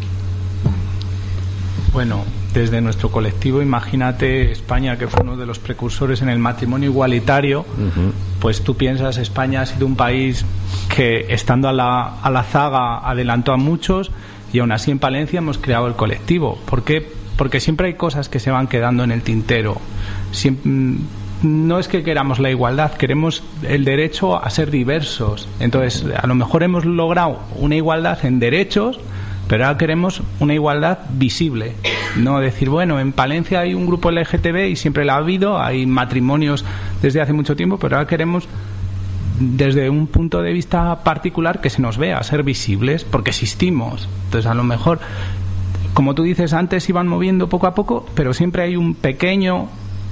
Bueno, desde nuestro colectivo, imagínate España, que fue uno de los precursores en el matrimonio igualitario. Uh-huh. Pues tú piensas, España ha sido un país que, estando a la, a la zaga, adelantó a muchos, y aún así en Palencia hemos creado el colectivo. ¿Por qué? Porque siempre hay cosas que se van quedando en el tintero. Siempre, no es que queramos la igualdad, queremos el derecho a ser diversos. Entonces, a lo mejor hemos logrado una igualdad en derechos, pero ahora queremos una igualdad visible. No decir, bueno, en Palencia hay un grupo L G T B y siempre lo ha habido, hay matrimonios desde hace mucho tiempo, pero ahora queremos, desde un punto de vista particular, que se nos vea, ser visibles, porque existimos. Entonces, a lo mejor, como tú dices, antes iban moviendo poco a poco, pero siempre hay un pequeño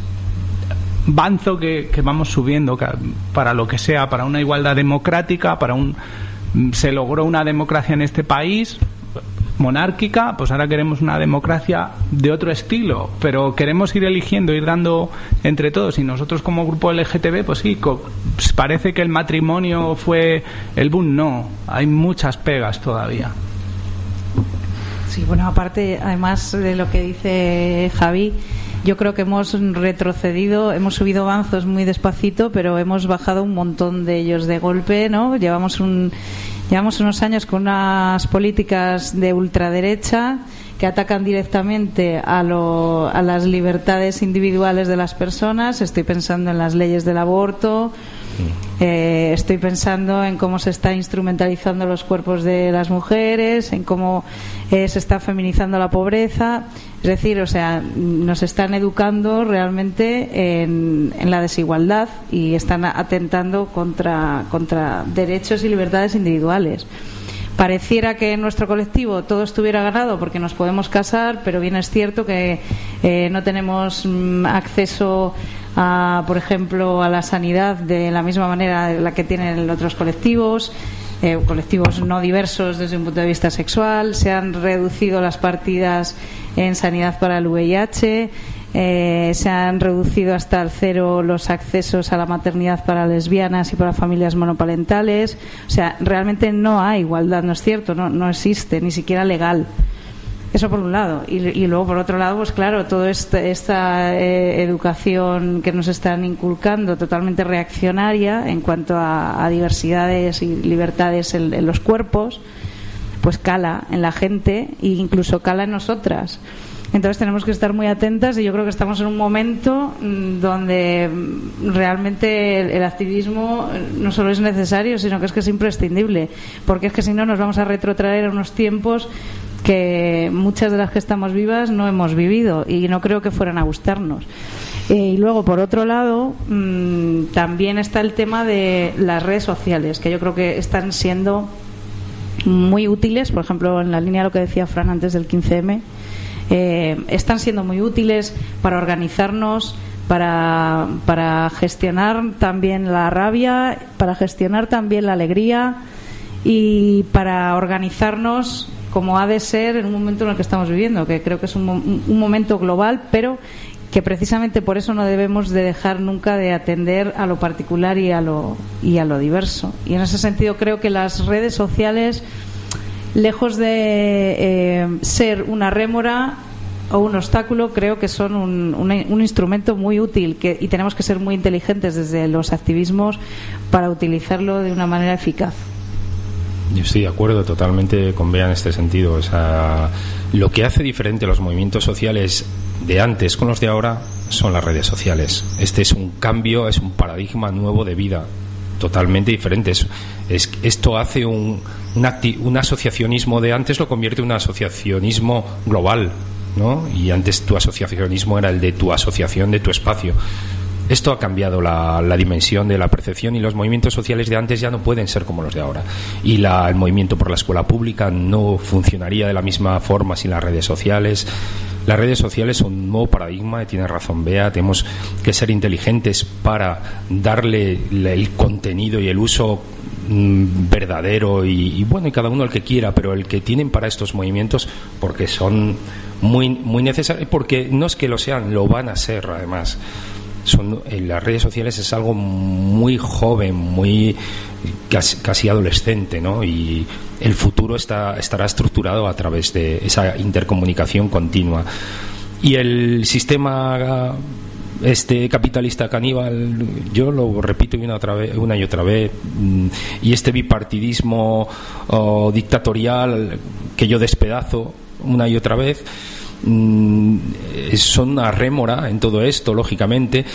banzo que, que vamos subiendo para lo que sea, para una igualdad democrática, para un se logró una democracia en este país monárquica, pues ahora queremos una democracia de otro estilo, pero queremos ir eligiendo, ir dando entre todos, y nosotros como grupo L G T B, pues sí, co- pues parece que el matrimonio fue el boom, no, hay muchas pegas todavía. Sí, bueno, aparte, además de lo que dice Javi, yo creo que hemos retrocedido, hemos subido avanzos muy despacito, pero hemos bajado un montón de ellos de golpe, ¿no? Llevamos un llevamos unos años con unas políticas de ultraderecha que atacan directamente a, lo, a las libertades individuales de las personas. Estoy pensando en las leyes del aborto, eh, estoy pensando en cómo se está instrumentalizando los cuerpos de las mujeres, en cómo eh, se está feminizando la pobreza. Es decir, o sea, nos están educando realmente en, en la desigualdad y están atentando contra, contra derechos y libertades individuales. Pareciera que en nuestro colectivo todo estuviera ganado porque nos podemos casar, pero bien es cierto que eh, no tenemos mm, acceso a, por ejemplo, a la sanidad de la misma manera de la que tienen otros colectivos, eh, colectivos no diversos desde un punto de vista sexual. Se han reducido las partidas en sanidad para el V I H. Eh, se han reducido hasta el cero los accesos a la maternidad para lesbianas y para familias monoparentales. O sea, realmente no hay igualdad, ¿no es cierto? No, no existe, ni siquiera legal. Eso por un lado. Y, y luego, por otro lado, pues claro, toda esta, esta eh, educación que nos están inculcando, totalmente reaccionaria en cuanto a, a diversidades y libertades en, en los cuerpos, pues cala en la gente e incluso cala en nosotras. Entonces tenemos que estar muy atentas, y yo creo que estamos en un momento donde realmente el, el activismo no solo es necesario, sino que es que es imprescindible, porque es que si no nos vamos a retrotraer a unos tiempos que muchas de las que estamos vivas no hemos vivido y no creo que fueran a gustarnos. Eh, y luego, por otro lado, mmm, también está el tema de las redes sociales, que yo creo que están siendo muy útiles, por ejemplo, en la línea de lo que decía Fran antes del quince eme. Eh, están siendo muy útiles para organizarnos, para, para gestionar también la rabia, para gestionar también la alegría y para organizarnos como ha de ser en un momento en el que estamos viviendo, que creo que es un, un momento global, pero que precisamente por eso no debemos de dejar nunca de atender a lo particular y a lo, y a lo diverso. Y en ese sentido creo que las redes sociales, lejos de eh, ser una rémora o un obstáculo, creo que son un, un, un instrumento muy útil, que, y tenemos que ser muy inteligentes desde los activismos para utilizarlo de una manera eficaz. Yo estoy de acuerdo totalmente con Bea en este sentido. O sea, lo que hace diferente los movimientos sociales de antes con los de ahora son las redes sociales. Este es un cambio, es un paradigma nuevo de vida, totalmente diferente. Es, es, esto hace un, un, acti, un asociacionismo de antes, lo convierte en un asociacionismo global, ¿no? Y antes tu asociacionismo era el de tu asociación, de tu espacio. Esto ha cambiado la, la dimensión de la percepción, y los movimientos sociales de antes ya no pueden ser como los de ahora. Y la, el movimiento por la escuela pública no funcionaría de la misma forma sin las redes sociales. Las redes sociales son un nuevo paradigma, y tiene razón Bea, tenemos que ser inteligentes para darle el contenido y el uso mmm, verdadero y, y bueno, y cada uno el que quiera, pero el que tienen para estos movimientos, porque son muy, muy necesarios, porque no es que lo sean, lo van a ser además. Son, en las redes sociales es algo muy joven, muy casi, casi adolescente, ¿no? Y el futuro está, estará estructurado a través de esa intercomunicación continua. Y el sistema este capitalista caníbal, yo lo repito una, otra vez, una y otra vez, y este bipartidismo oh, dictatorial que yo despedazo una y otra vez, son una rémora en todo esto, lógicamente,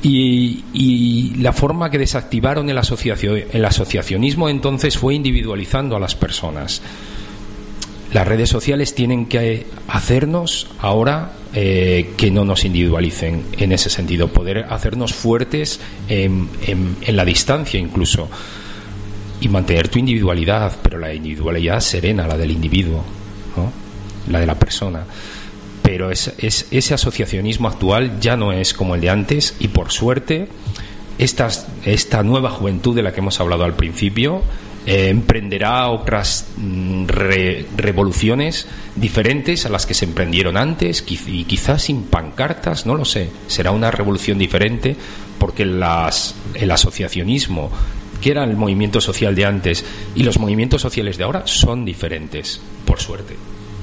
Y, y la forma que desactivaron el, asociacio, el asociacionismo entonces fue individualizando a las personas. Las redes sociales tienen que hacernos ahora eh, que no nos individualicen en ese sentido, poder hacernos fuertes en, en, en la distancia incluso, y mantener tu individualidad, pero la individualidad serena, la del individuo, ¿no? La de la persona. Pero es, es, ese asociacionismo actual ya no es como el de antes, y por suerte esta, esta nueva juventud de la que hemos hablado al principio eh, emprenderá otras mm, re, revoluciones diferentes a las que se emprendieron antes, y quizás sin pancartas, no lo sé. Será una revolución diferente, porque las, el asociacionismo, que era el movimiento social de antes, y los movimientos sociales de ahora son diferentes, por suerte.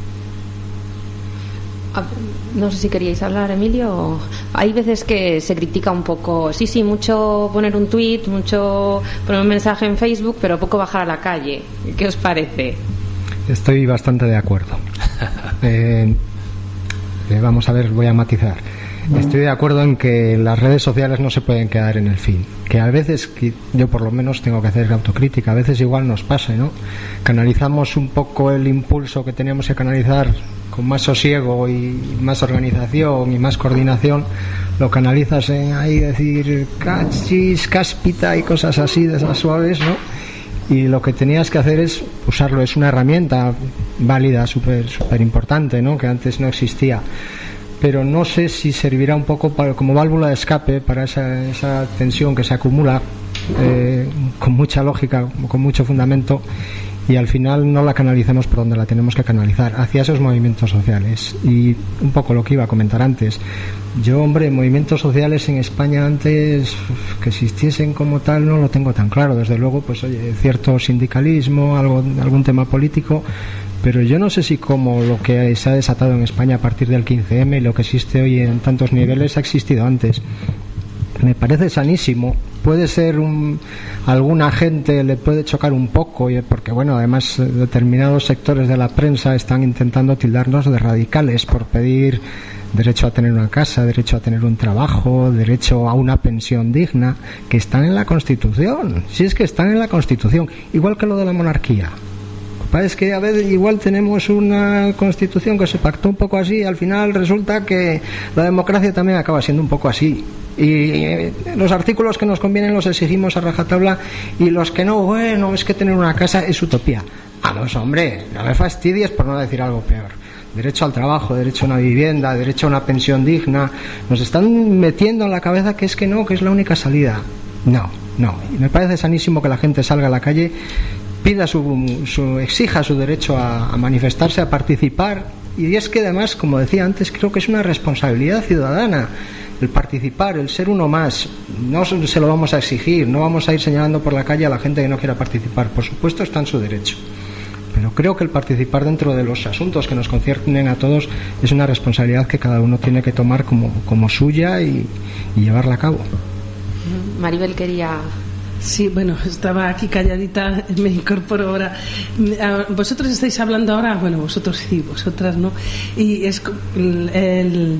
No sé si queríais hablar, Emilio. Hay veces que se critica un poco, sí, sí, mucho poner un tuit, mucho poner un mensaje en Facebook, pero poco bajar a la calle. ¿Qué os parece? Estoy bastante de acuerdo. eh, eh, vamos a ver, voy a matizar. Estoy de acuerdo en que las redes sociales no se pueden quedar en el fin. Que a veces, yo por lo menos tengo que hacer autocrítica, a veces igual nos pasa, ¿no? Canalizamos un poco el impulso que teníamos que canalizar con más sosiego y más organización y más coordinación, lo canalizas en ahí decir cachis, cáspita y cosas así de esas suaves, ¿no? Y lo que tenías que hacer es usarlo, es una herramienta válida, súper súper importante, ¿no? Que antes no existía. Pero no sé si servirá un poco para, como válvula de escape para esa, esa tensión que se acumula eh, con mucha lógica, con mucho fundamento, y al final no la canalicemos por donde la tenemos que canalizar, hacia esos movimientos sociales. Y un poco lo que iba a comentar antes, yo, hombre, movimientos sociales en España antes que existiesen como tal no lo tengo tan claro. Desde luego, pues oye, cierto sindicalismo, algo, algún tema político, pero yo no sé si como lo que se ha desatado en España a partir del quince eme y lo que existe hoy en tantos niveles ha existido antes. Me parece sanísimo. Puede ser un, alguna gente le puede chocar un poco, porque bueno, además determinados sectores de la prensa están intentando tildarnos de radicales por pedir derecho a tener una casa, derecho a tener un trabajo, derecho a una pensión digna, que están en la Constitución. Si es que están en la Constitución, igual que lo de la monarquía. Es que a veces igual tenemos una Constitución que se pactó un poco así, y al final resulta que la democracia también acaba siendo un poco así. Y los artículos que nos convienen los exigimos a rajatabla, y los que no, bueno, es que tener una casa es utopía. Vamos, hombre, no me fastidies, por no decir algo peor. Derecho al trabajo, derecho a una vivienda, derecho a una pensión digna. Nos están metiendo en la cabeza que es que no, que es la única salida. No, no. Y me parece sanísimo que la gente salga a la calle, pida su, su exija su derecho a, a manifestarse, a participar. Y es que además, como decía antes, creo que es una responsabilidad ciudadana el participar, el ser uno más. No se lo vamos a exigir, no vamos a ir señalando por la calle a la gente que no quiera participar. Por supuesto, está en su derecho, pero creo que el participar dentro de los asuntos que nos conciernen a todos es una responsabilidad que cada uno tiene que tomar como, como suya y, y llevarla a cabo. Maribel quería... Sí, bueno, estaba aquí calladita, me incorporo ahora. Vosotros estáis hablando ahora, bueno, vosotros sí, vosotras no, y es el, el,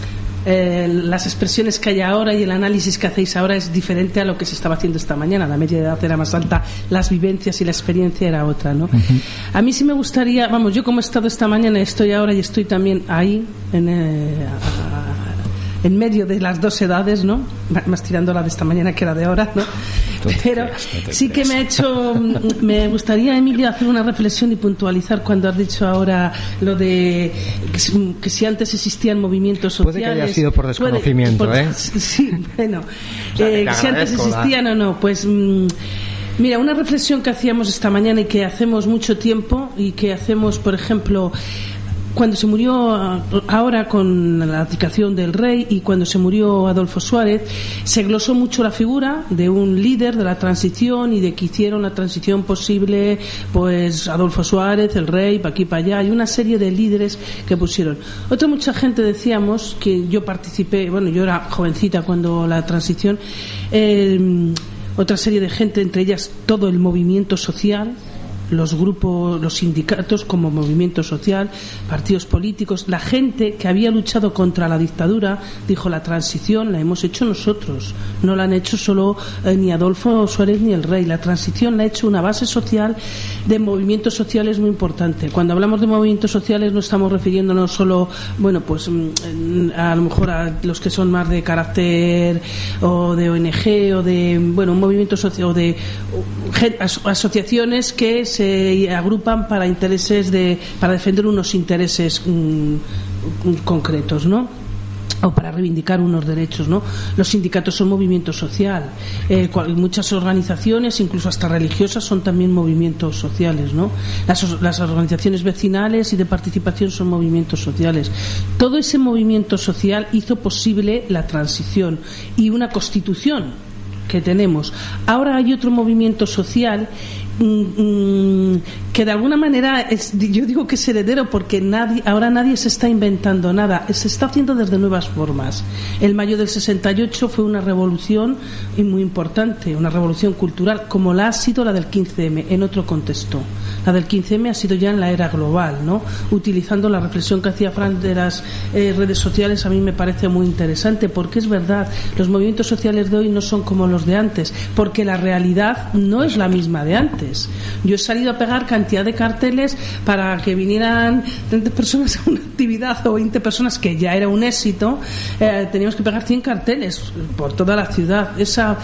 el, las expresiones que hay ahora y el análisis que hacéis ahora es diferente a lo que se estaba haciendo esta mañana. La media de edad era más alta, las vivencias y la experiencia era otra, ¿no? Uh-huh. A mí sí me gustaría, vamos, yo como he estado esta mañana, estoy ahora y estoy también ahí, en eh, a, en medio de las dos edades, ¿no? Más tirando la de esta mañana que era de ahora, ¿no? Pero sí que me ha hecho, me gustaría, Emilio, hacer una reflexión y puntualizar cuando has dicho ahora lo de que, que si antes existían movimientos sociales. Puede que haya sido por desconocimiento, puede, por, ¿eh? Sí, bueno, o sea, eh, si antes existían o no, pues. Mmm, Mira, una reflexión que hacíamos esta mañana y que hacemos mucho tiempo y que hacemos, por ejemplo, cuando se murió ahora con la abdicación del rey y cuando se murió Adolfo Suárez, se glosó mucho la figura de un líder de la transición y de que hicieron la transición posible, pues Adolfo Suárez, el rey, para aquí para allá, y una serie de líderes que pusieron. Otra mucha gente decíamos, que yo participé, bueno, yo era jovencita cuando la transición, eh, otra serie de gente, entre ellas todo el movimiento social, los grupos, los sindicatos como movimiento social, partidos políticos, la gente que había luchado contra la dictadura dijo: la transición la hemos hecho nosotros, no la han hecho solo eh, ni Adolfo Suárez ni el rey. La transición la ha hecho una base social de movimientos sociales muy importante. Cuando hablamos de movimientos sociales no estamos refiriéndonos solo, bueno, pues a lo mejor a los que son más de carácter o de O N G o de, bueno, un movimiento social o de o, asociaciones que se agrupan para intereses de, para defender unos intereses mmm, concretos, ¿no? O para reivindicar unos derechos, ¿no? Los sindicatos son movimiento social. Eh, cual, muchas organizaciones, incluso hasta religiosas, son también movimientos sociales, ¿no? Las, las organizaciones vecinales y de participación son movimientos sociales. Todo ese movimiento social hizo posible la transición y una constitución que tenemos. Ahora hay otro movimiento social que de alguna manera es, yo digo que es heredero porque nadie, ahora nadie se está inventando nada, se está haciendo desde nuevas formas. El mayo del sesenta y ocho fue una revolución muy importante, una revolución cultural, como la ha sido la del quince eme en otro contexto. La del quince eme ha sido ya en la era global, ¿no? Utilizando la reflexión que hacía Fran de las eh, redes sociales, a mí me parece muy interesante, porque es verdad, los movimientos sociales de hoy no son como los de antes, porque la realidad no es la misma de antes. Yo he salido a pegar cantidad de carteles para que vinieran treinta personas a una actividad o veinte personas, que ya era un éxito. Eh, teníamos que pegar cien carteles por toda la ciudad. Esa,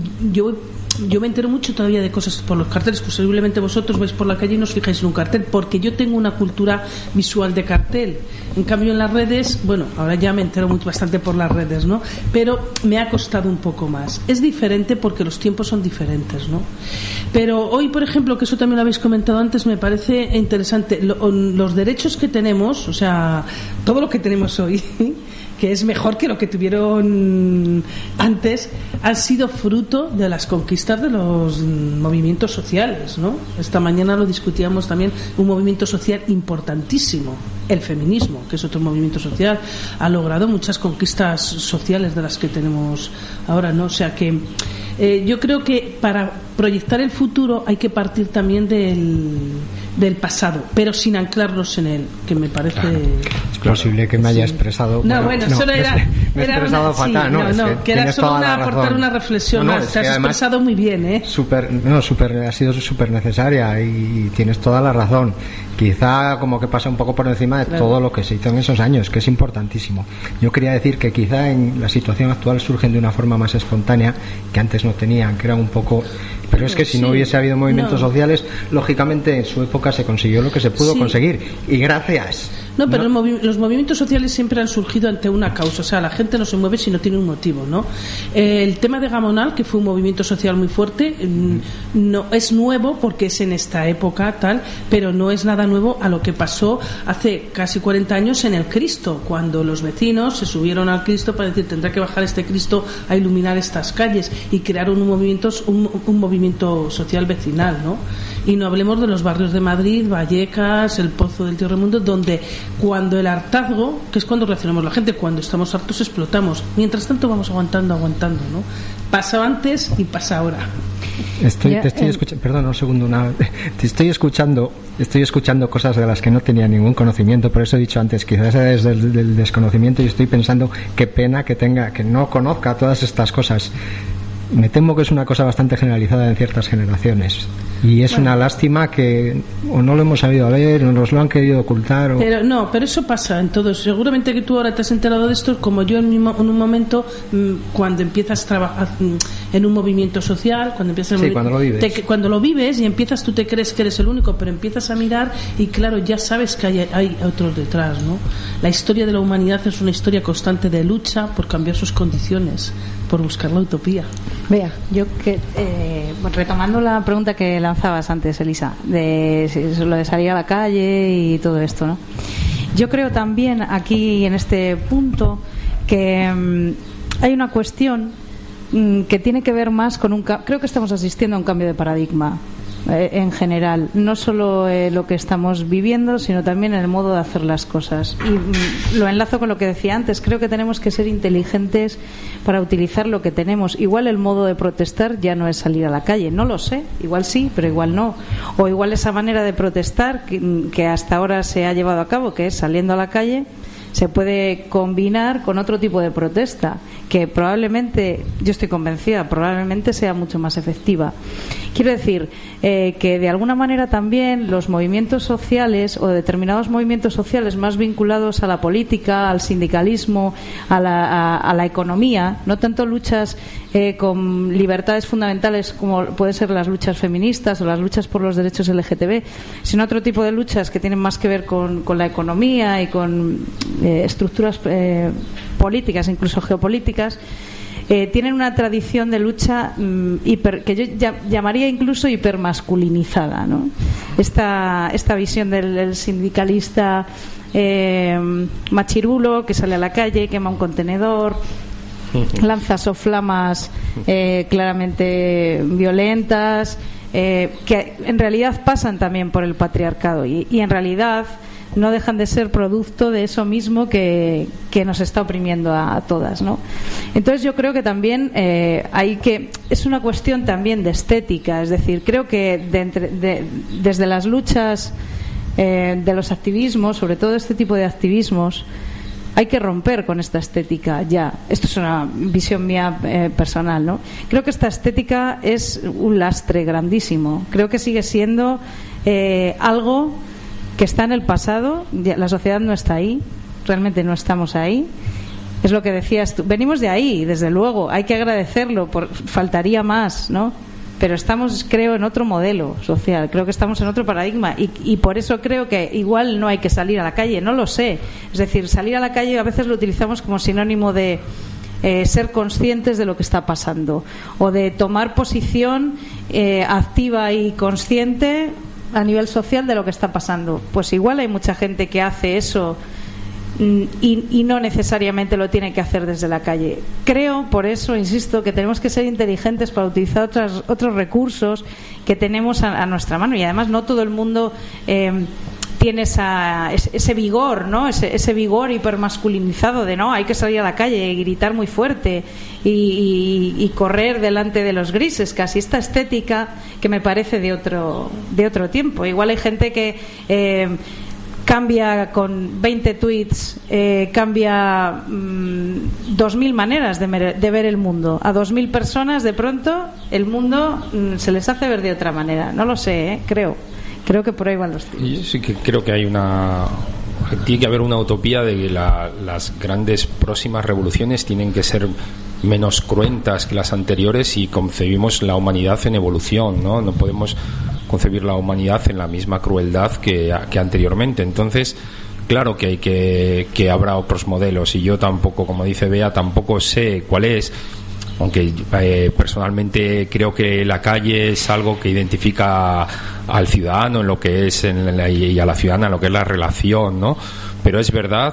yo Yo me entero mucho todavía de cosas por los carteles. Posiblemente vosotros vais por la calle y no os fijáis en un cartel, porque yo tengo una cultura visual de cartel. En cambio en las redes, bueno, ahora ya me entero mucho, bastante por las redes, ¿no? Pero me ha costado un poco más. Es diferente porque los tiempos son diferentes, ¿no? Pero hoy, por ejemplo, que eso también lo habéis comentado antes, me parece interesante. Los derechos que tenemos, o sea, todo lo que tenemos hoy, que es mejor que lo que tuvieron antes, han sido fruto de las conquistas de los movimientos sociales, ¿no? Esta mañana lo discutíamos también, un movimiento social importantísimo, el feminismo, que es otro movimiento social, ha logrado muchas conquistas sociales de las que tenemos ahora, ¿no? O sea que eh, yo creo que para proyectar el futuro hay que partir también del, del pasado, pero sin anclarnos en él, que me parece... Claro. Es posible que me haya sí. expresado... No, bueno, no, solo era... Me he era expresado una, fatal, sí, no, no, es no, que, que era solo una, aportar una reflexión no, no, más. Te has expresado muy bien, ¿eh? Super, no, super, ha sido súper necesaria y tienes toda la razón. Quizá como que pasa un poco por encima de claro. todo lo que se hizo en esos años, que es importantísimo. Yo quería decir que quizá en la situación actual surgen de una forma más espontánea, que antes no tenían, que era un poco... Pero es que si sí, no hubiese habido movimientos no. sociales, lógicamente en su época se consiguió lo que se pudo sí. conseguir. Y gracias. No, pero ¿no? El movi- los movimientos sociales siempre han surgido ante una causa. O sea, la gente no se mueve si no tiene un motivo, ¿no? Eh, el tema de Gamonal, que fue un movimiento social muy fuerte, no es nuevo porque es en esta época tal, pero no es nada nuevo a lo que pasó hace casi cuarenta años en el Cristo, cuando los vecinos se subieron al Cristo para decir, tendrá que bajar este Cristo a iluminar estas calles, y crearon un movimiento, un, un movimiento social vecinal, ¿no? Y no hablemos de los barrios de Madrid, Vallecas, el Pozo del Tío Raimundo, donde cuando el hartazgo, que es cuando reaccionamos la gente, cuando estamos hartos explotamos. Mientras tanto vamos aguantando, aguantando, ¿no? Pasa antes y pasa ahora. Estoy, te estoy escuchando, perdón, un segundo, una, te estoy escuchando, estoy escuchando cosas de las que no tenía ningún conocimiento, por eso he dicho antes, quizás desde el del desconocimiento, y estoy pensando qué pena que tenga, que no conozca todas estas cosas. Me temo que es una cosa bastante generalizada en ciertas generaciones, y es bueno. una lástima que o no lo hemos sabido ver o nos lo han querido ocultar o... pero no, pero eso pasa en todos. Seguramente que tú ahora te has enterado de esto, como yo en, mi, en un momento cuando empiezas a trabajar en un movimiento social, cuando empiezas sí, movi- cuando lo vives te, cuando lo vives y empiezas, tú te crees que eres el único, pero empiezas a mirar y claro, ya sabes que hay, hay otros detrás, ¿no? La historia de la humanidad es una historia constante de lucha por cambiar sus condiciones, por buscar la utopía. Vea, yo que eh, retomando la pregunta que lanzabas antes, Elisa, de lo de salir a la calle y todo esto, ¿no? Yo creo también aquí en este punto que mmm, hay una cuestión mmm, que tiene que ver más con un ca- creo que estamos asistiendo a un cambio de paradigma eh, en general, no solo eh, lo que estamos viviendo, sino también el modo de hacer las cosas. Y mm, lo enlazo con lo que decía antes, creo que tenemos que ser inteligentes para utilizar lo que tenemos. Igual el modo de protestar ya no es salir a la calle, no lo sé, igual sí, pero igual no. O igual esa manera de protestar que, que hasta ahora se ha llevado a cabo, que es saliendo a la calle, se puede combinar con otro tipo de protesta que probablemente, yo estoy convencida, probablemente sea mucho más efectiva. Quiero decir eh, que de alguna manera también los movimientos sociales o determinados movimientos sociales más vinculados a la política, al sindicalismo, a la, a, a la economía, no tanto luchas eh, con libertades fundamentales como pueden ser las luchas feministas o las luchas por los derechos L G T B, sino otro tipo de luchas que tienen más que ver con, con la economía y con eh, estructuras eh, políticas, incluso geopolíticas. Eh, tienen una tradición de lucha mmm, hiper, que yo ya, llamaría incluso hipermasculinizada, ¿no? Esta, esta visión del, del sindicalista eh, machirulo que sale a la calle, quema un contenedor, lanza soflamas eh, claramente violentas, eh, que en realidad pasan también por el patriarcado y, y en realidad no dejan de ser producto de eso mismo que, que nos está oprimiendo a, a todas, ¿no? Entonces yo creo que también eh, hay que es una cuestión también de estética, es decir, creo que de entre, de, desde las luchas eh, de los activismos, sobre todo este tipo de activismos, hay que romper con esta estética ya. Esto es una visión mía eh, personal, ¿no? Creo que esta estética es un lastre grandísimo. Creo que sigue siendo eh, algo que está en el pasado. La sociedad no está ahí, realmente no estamos ahí. Es lo que decías tú. Venimos de ahí, desde luego, hay que agradecerlo, por, faltaría más, ¿no? Pero estamos, creo, en otro modelo social, creo que estamos en otro paradigma y, y por eso creo que igual no hay que salir a la calle, no lo sé. Es decir, salir a la calle a veces lo utilizamos como sinónimo de eh, ser conscientes de lo que está pasando o de tomar posición eh, activa y consciente a nivel social de lo que está pasando. Pues igual hay mucha gente que hace eso y, y no necesariamente lo tiene que hacer desde la calle. Creo, por eso insisto, que tenemos que ser inteligentes para utilizar otras, otros recursos que tenemos a, a nuestra mano y además no todo el mundo eh, tiene esa, ese vigor, ¿no? Ese, ese vigor hipermasculinizado de no, hay que salir a la calle y gritar muy fuerte y, y, y correr delante de los grises, casi esta estética que me parece de otro, de otro tiempo. Igual hay gente que eh, cambia con veinte tweets, eh, cambia mmm, dos mil maneras de, de ver el mundo. A dos mil personas de pronto el mundo mmm, se les hace ver de otra manera. No lo sé, ¿eh? creo. Creo que por ahí van los tiros. Yo sí que creo que hay una... Tiene que haber una utopía de que la, las grandes próximas revoluciones tienen que ser menos cruentas que las anteriores y concebimos la humanidad en evolución, ¿no? No podemos concebir la humanidad en la misma crueldad que, que anteriormente. Entonces, claro que hay que, que habrá otros modelos y yo tampoco, como dice Bea, tampoco sé cuál es. Aunque eh, personalmente creo que la calle es algo que identifica al ciudadano en lo que es en la, y a la ciudadana en lo que es la relación, ¿no? Pero es verdad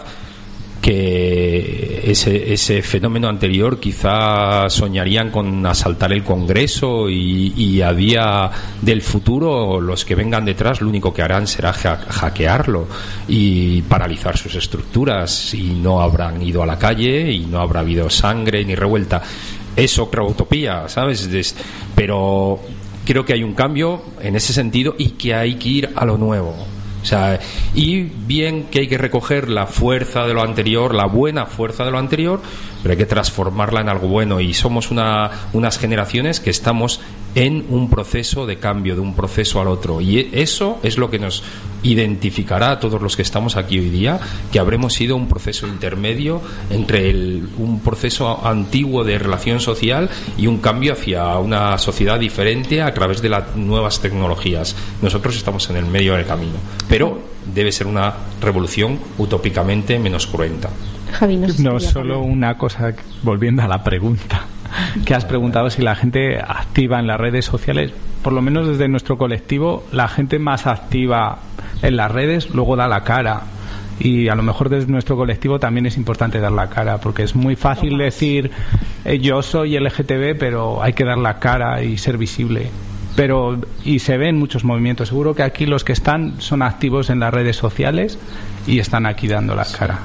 que ese, ese fenómeno anterior quizá soñarían con asaltar el Congreso y, y a día del futuro los que vengan detrás lo único que harán será ha- hackearlo y paralizar sus estructuras y no habrán ido a la calle y no habrá habido sangre ni revuelta. Es otra utopía, ¿sabes? Pero creo que hay un cambio en ese sentido y que hay que ir a lo nuevo. O sea, y bien que hay que recoger la fuerza de lo anterior, la buena fuerza de lo anterior, pero hay que transformarla en algo bueno. Y somos una, unas generaciones que estamos en un proceso de cambio, de un proceso al otro. Y eso es lo que nos identificará a todos los que estamos aquí hoy día, que habremos sido un proceso intermedio entre el, un proceso antiguo de relación social y un cambio hacia una sociedad diferente a través de las nuevas tecnologías. Nosotros estamos en el medio del camino, pero debe ser una revolución utópicamente menos cruenta. Javi, no, no solo una cosa, volviendo a la pregunta que has preguntado, si la gente activa en las redes sociales. Por lo menos desde nuestro colectivo, la gente más activa en las redes luego da la cara, y a lo mejor desde nuestro colectivo también es importante dar la cara, porque es muy fácil decir eh, yo soy L G T B, pero hay que dar la cara y ser visible. pero y se ven muchos movimientos. Seguro que aquí los que están son activos en las redes sociales y están aquí dando la cara.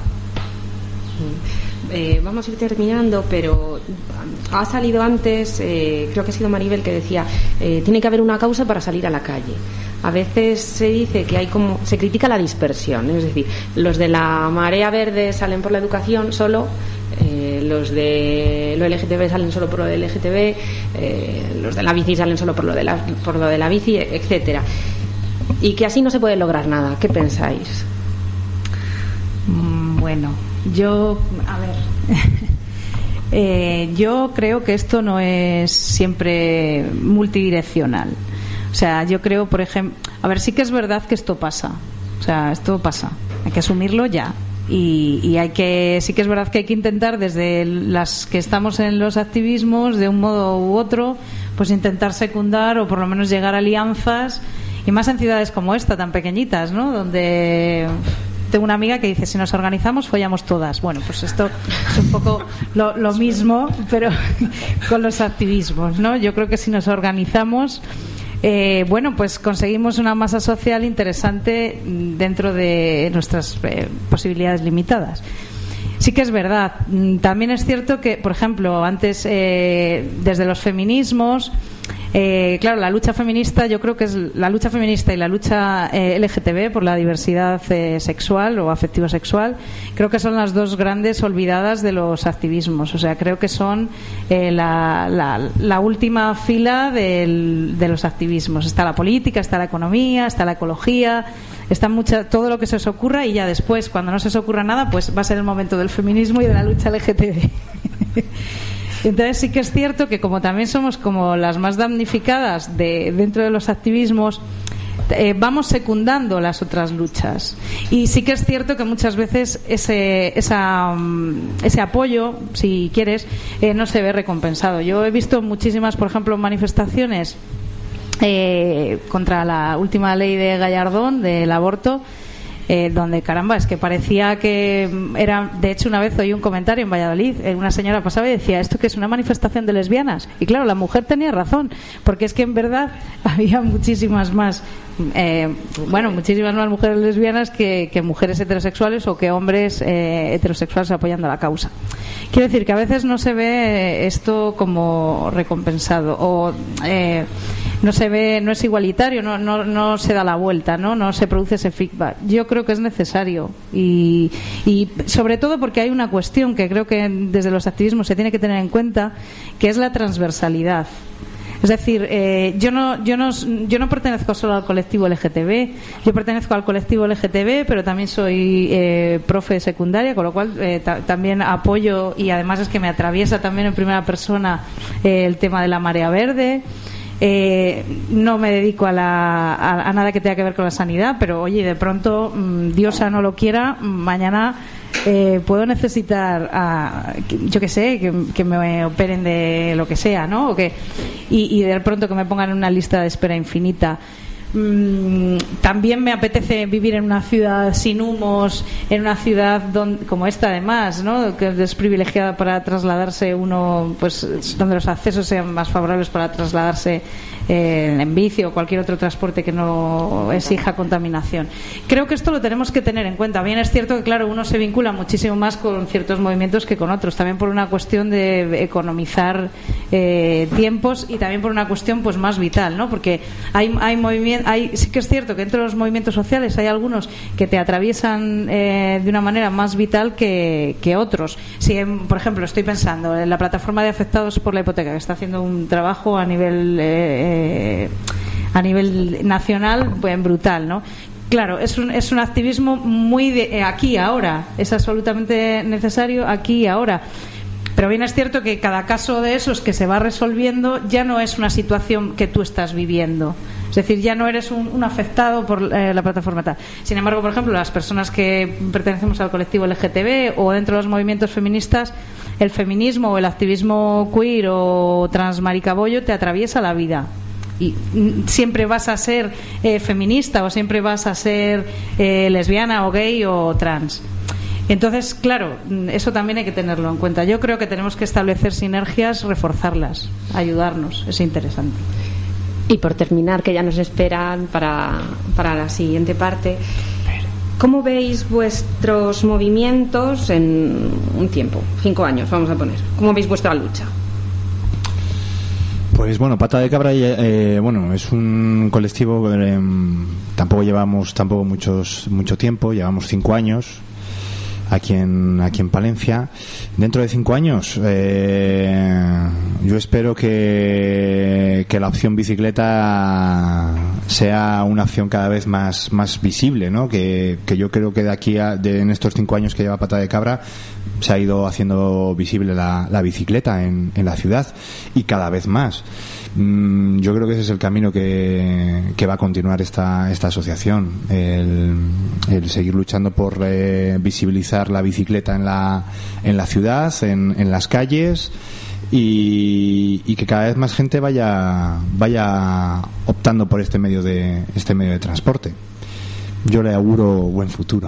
Eh, vamos a ir terminando, pero ha salido antes, eh, creo que ha sido Maribel que decía, eh, tiene que haber una causa para salir a la calle. A veces se dice que hay como, se critica la dispersión, es decir, los de la marea verde salen por la educación solo, eh, los de lo L G T B salen solo por lo de L G T B, eh, los de la bici salen solo por lo de la, por lo de la bici, etcétera. Y que así no se puede lograr nada. ¿Qué pensáis? Mm, bueno, yo, a ver, eh, yo creo que esto no es siempre multidireccional. O sea, yo creo, por ejemplo, a ver, sí que es verdad que esto pasa. O sea, esto pasa. Hay que asumirlo ya. Y, y hay que, sí que es verdad que hay que intentar desde las que estamos en los activismos, de un modo u otro, pues intentar secundar o por lo menos llegar a alianzas, y más en ciudades como esta, tan pequeñitas, ¿no? Donde tengo una amiga que dice, si nos organizamos, follamos todas. Bueno, pues esto es un poco lo, lo mismo, pero con los activismos, ¿no? Yo creo que si nos organizamos, Eh, bueno, pues conseguimos una masa social interesante dentro de nuestras eh, posibilidades limitadas. Sí que es verdad. También es cierto que, por ejemplo, antes eh, desde los feminismos, eh, claro, la lucha feminista, yo creo que es la lucha feminista y la lucha eh, L G T B por la diversidad eh, sexual o afectivo-sexual, creo que son las dos grandes olvidadas de los activismos. O sea, creo que son eh, la, la, la última fila del, de los activismos. Está la política, está la economía, está la ecología, está mucha, todo lo que se os ocurra, y ya después, cuando no se os ocurra nada, pues va a ser el momento del feminismo y de la lucha L G T B. Entonces sí que es cierto que como también somos como las más damnificadas de, dentro de los activismos, eh, vamos secundando las otras luchas, y sí que es cierto que muchas veces ese, esa, ese apoyo, si quieres, eh, no se ve recompensado. Yo he visto muchísimas, por ejemplo, manifestaciones eh, contra la última ley de Gallardón del aborto, Eh, donde, caramba, es que parecía que era, de hecho, una vez oí un comentario en Valladolid, eh, una señora pasaba y decía, ¿esto que es una manifestación de lesbianas? Y claro, la mujer tenía razón, porque es que en verdad había muchísimas más eh, bueno, muchísimas más mujeres lesbianas que, que mujeres heterosexuales o que hombres eh, heterosexuales apoyando la causa. Quiero decir que a veces no se ve esto como recompensado, o eh, no se ve, no es igualitario, no, no, no se da la vuelta, ¿no? No se produce ese feedback. Yo creo que es necesario, y, y sobre todo porque hay una cuestión que creo que desde los activismos se tiene que tener en cuenta, que es la transversalidad. Es decir, eh, yo no yo no yo no pertenezco solo al colectivo L G T B, yo pertenezco al colectivo L G T B, pero también soy eh, profe secundaria, con lo cual eh, ta- también apoyo, y además es que me atraviesa también en primera persona eh, el tema de la marea verde. Eh, no me dedico a, la, a, a nada que tenga que ver con la sanidad, pero oye, de pronto, mmm, Diosa no lo quiera, mañana eh, puedo necesitar, a, yo qué sé, que, que me operen de lo que sea, ¿no? O que, y, y de pronto que me pongan en una lista de espera infinita. Mm, también me apetece vivir en una ciudad sin humos, en una ciudad donde, como esta además, ¿no? Que es privilegiada para trasladarse uno, pues donde los accesos sean más favorables para trasladarse eh, en bici o cualquier otro transporte que no exija contaminación. Creo que esto lo tenemos que tener en cuenta. Bien, es cierto que claro, uno se vincula muchísimo más con ciertos movimientos que con otros, también por una cuestión de economizar eh, tiempos, y también por una cuestión pues más vital, ¿no? Porque hay, hay movimientos. Hay, sí que es cierto que entre los movimientos sociales hay algunos que te atraviesan eh, de una manera más vital que, que otros. Si, por ejemplo, estoy pensando en la plataforma de afectados por la hipoteca, que está haciendo un trabajo a nivel eh, a nivel nacional pues, brutal, ¿no? Claro, es un, es un activismo muy de eh, aquí y ahora, es absolutamente necesario aquí y ahora. Pero bien es cierto que cada caso de esos que se va resolviendo ya no es una situación que tú estás viviendo. Es decir, ya no eres un, un afectado por eh, la plataforma tal. Sin embargo, por ejemplo, las personas que pertenecemos al colectivo L G T B o dentro de los movimientos feministas, el feminismo o el activismo queer o transmaricabollo te atraviesa la vida. Y siempre vas a ser eh, feminista o siempre vas a ser eh, lesbiana o gay o trans. Entonces, claro, eso también hay que tenerlo en cuenta. Yo creo que tenemos que establecer sinergias, reforzarlas, ayudarnos. Es interesante. Y por terminar, que ya nos esperan para, para la siguiente parte, ¿cómo veis vuestros movimientos en un tiempo? Cinco años, vamos a poner. ¿Cómo veis vuestra lucha? Pues bueno, Pata de Cabra, eh, bueno, es un colectivo que eh, tampoco llevamos tampoco muchos mucho tiempo, llevamos cinco años aquí en aquí en Palencia. Dentro de cinco años, eh, yo espero que, que la opción bicicleta sea una opción cada vez más más visible, ¿no? Que, que yo creo que de aquí a, de en estos cinco años que lleva Pata de Cabra se ha ido haciendo visible la, la bicicleta en, en la ciudad, y cada vez más. Mm, yo creo que ese es el camino que, que va a continuar esta, esta asociación, el, el seguir luchando por eh, visibilizar la bicicleta en la, en la ciudad, en, en las calles, y, y que cada vez más gente vaya, vaya optando por este medio de, este medio de transporte. Yo le auguro buen futuro.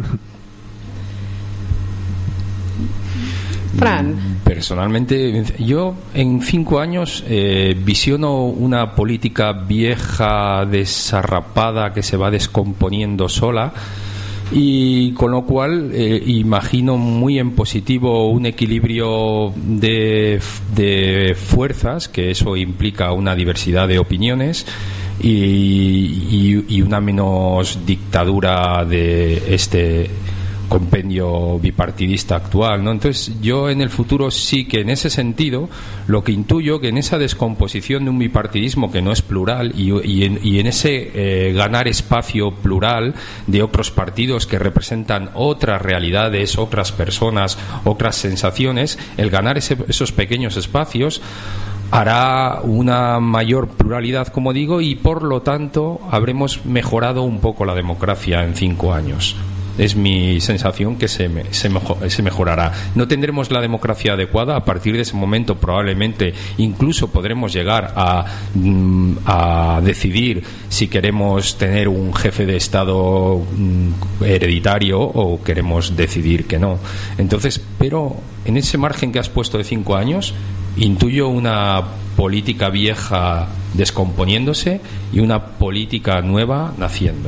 Fran. Personalmente, yo en cinco años eh, visiono una política vieja, desarrapada, que se va descomponiendo sola, y con lo cual eh, imagino muy en positivo un equilibrio de, de fuerzas, que eso implica una diversidad de opiniones y, y, y una menos dictadura de este compendio bipartidista actual, ¿no? Entonces yo en el futuro sí que en ese sentido lo que intuyo que en esa descomposición de un bipartidismo que no es plural y, y, en, y en ese eh, ganar espacio plural de otros partidos que representan otras realidades, otras personas, otras sensaciones, el ganar ese, esos pequeños espacios hará una mayor pluralidad, como digo, y por lo tanto habremos mejorado un poco la democracia en cinco años. Es mi sensación que se, me, se, mejor, se mejorará. No tendremos la democracia adecuada. A partir de ese momento probablemente incluso podremos llegar a, a decidir si queremos tener un jefe de Estado hereditario o queremos decidir que no. Entonces, pero en ese margen que has puesto de cinco años, intuyo una política vieja descomponiéndose y una política nueva naciendo.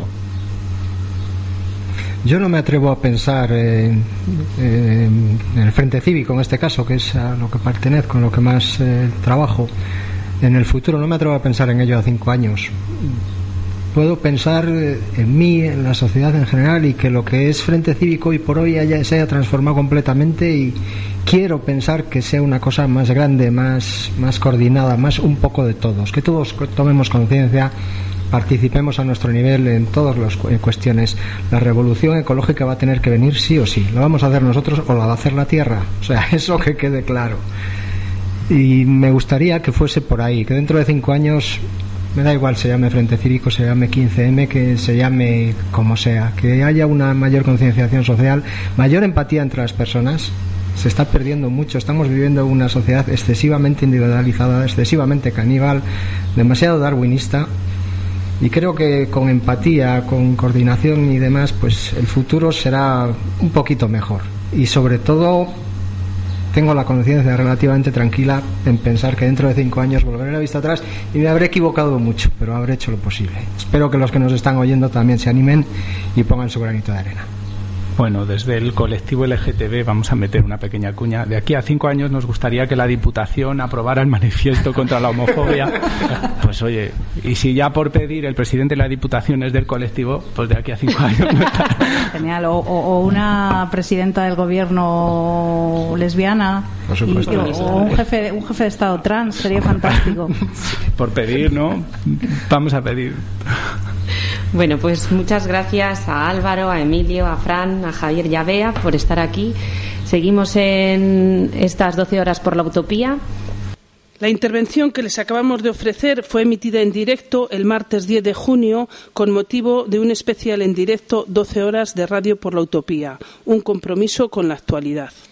Yo no me atrevo a pensar eh, eh, en el Frente Cívico, en este caso, que es a lo que pertenezco, en lo que más eh, trabajo. En el futuro no me atrevo a pensar en ello a cinco años. Puedo pensar en mí, en la sociedad en general, y que lo que es Frente Cívico hoy por hoy haya, se haya transformado completamente, y quiero pensar que sea una cosa más grande, más, más coordinada, más un poco de todos, que todos tomemos conciencia, participemos a nuestro nivel en todas las cuestiones. La revolución ecológica va a tener que venir sí o sí. ¿Lo vamos a hacer nosotros o la va a hacer la Tierra? O sea, eso que quede claro. Y me gustaría que fuese por ahí, que dentro de cinco años, me da igual se llame Frente Cívico, se llame quince eme, que se llame como sea, que haya una mayor concienciación social, mayor empatía entre las personas. Se está perdiendo mucho. Estamos viviendo una sociedad excesivamente individualizada, excesivamente caníbal, demasiado darwinista. Y creo que con empatía, con coordinación y demás, pues el futuro será un poquito mejor. Y sobre todo, tengo la conciencia relativamente tranquila en pensar que dentro de cinco años volveré la vista atrás y me habré equivocado mucho, pero habré hecho lo posible. Espero que los que nos están oyendo también se animen y pongan su granito de arena. Bueno, desde el colectivo L G T B vamos a meter una pequeña cuña. De aquí a cinco años nos gustaría que la Diputación aprobara el manifiesto contra la homofobia. Pues oye, y si ya por pedir el presidente de la Diputación es del colectivo, pues de aquí a cinco años no está. Genial. O, o, o una presidenta del gobierno lesbiana. Por supuesto. Y, o un jefe, un jefe de Estado trans, sería fantástico. Por pedir, ¿no? Vamos a pedir. Bueno, pues muchas gracias a Álvaro, a Emilio, a Fran, a Javier y a Bea por estar aquí. Seguimos en estas doce horas por la utopía. La intervención que les acabamos de ofrecer fue emitida en directo el martes diez de junio con motivo de un especial en directo doce horas de Radio por la Utopía, un compromiso con la actualidad.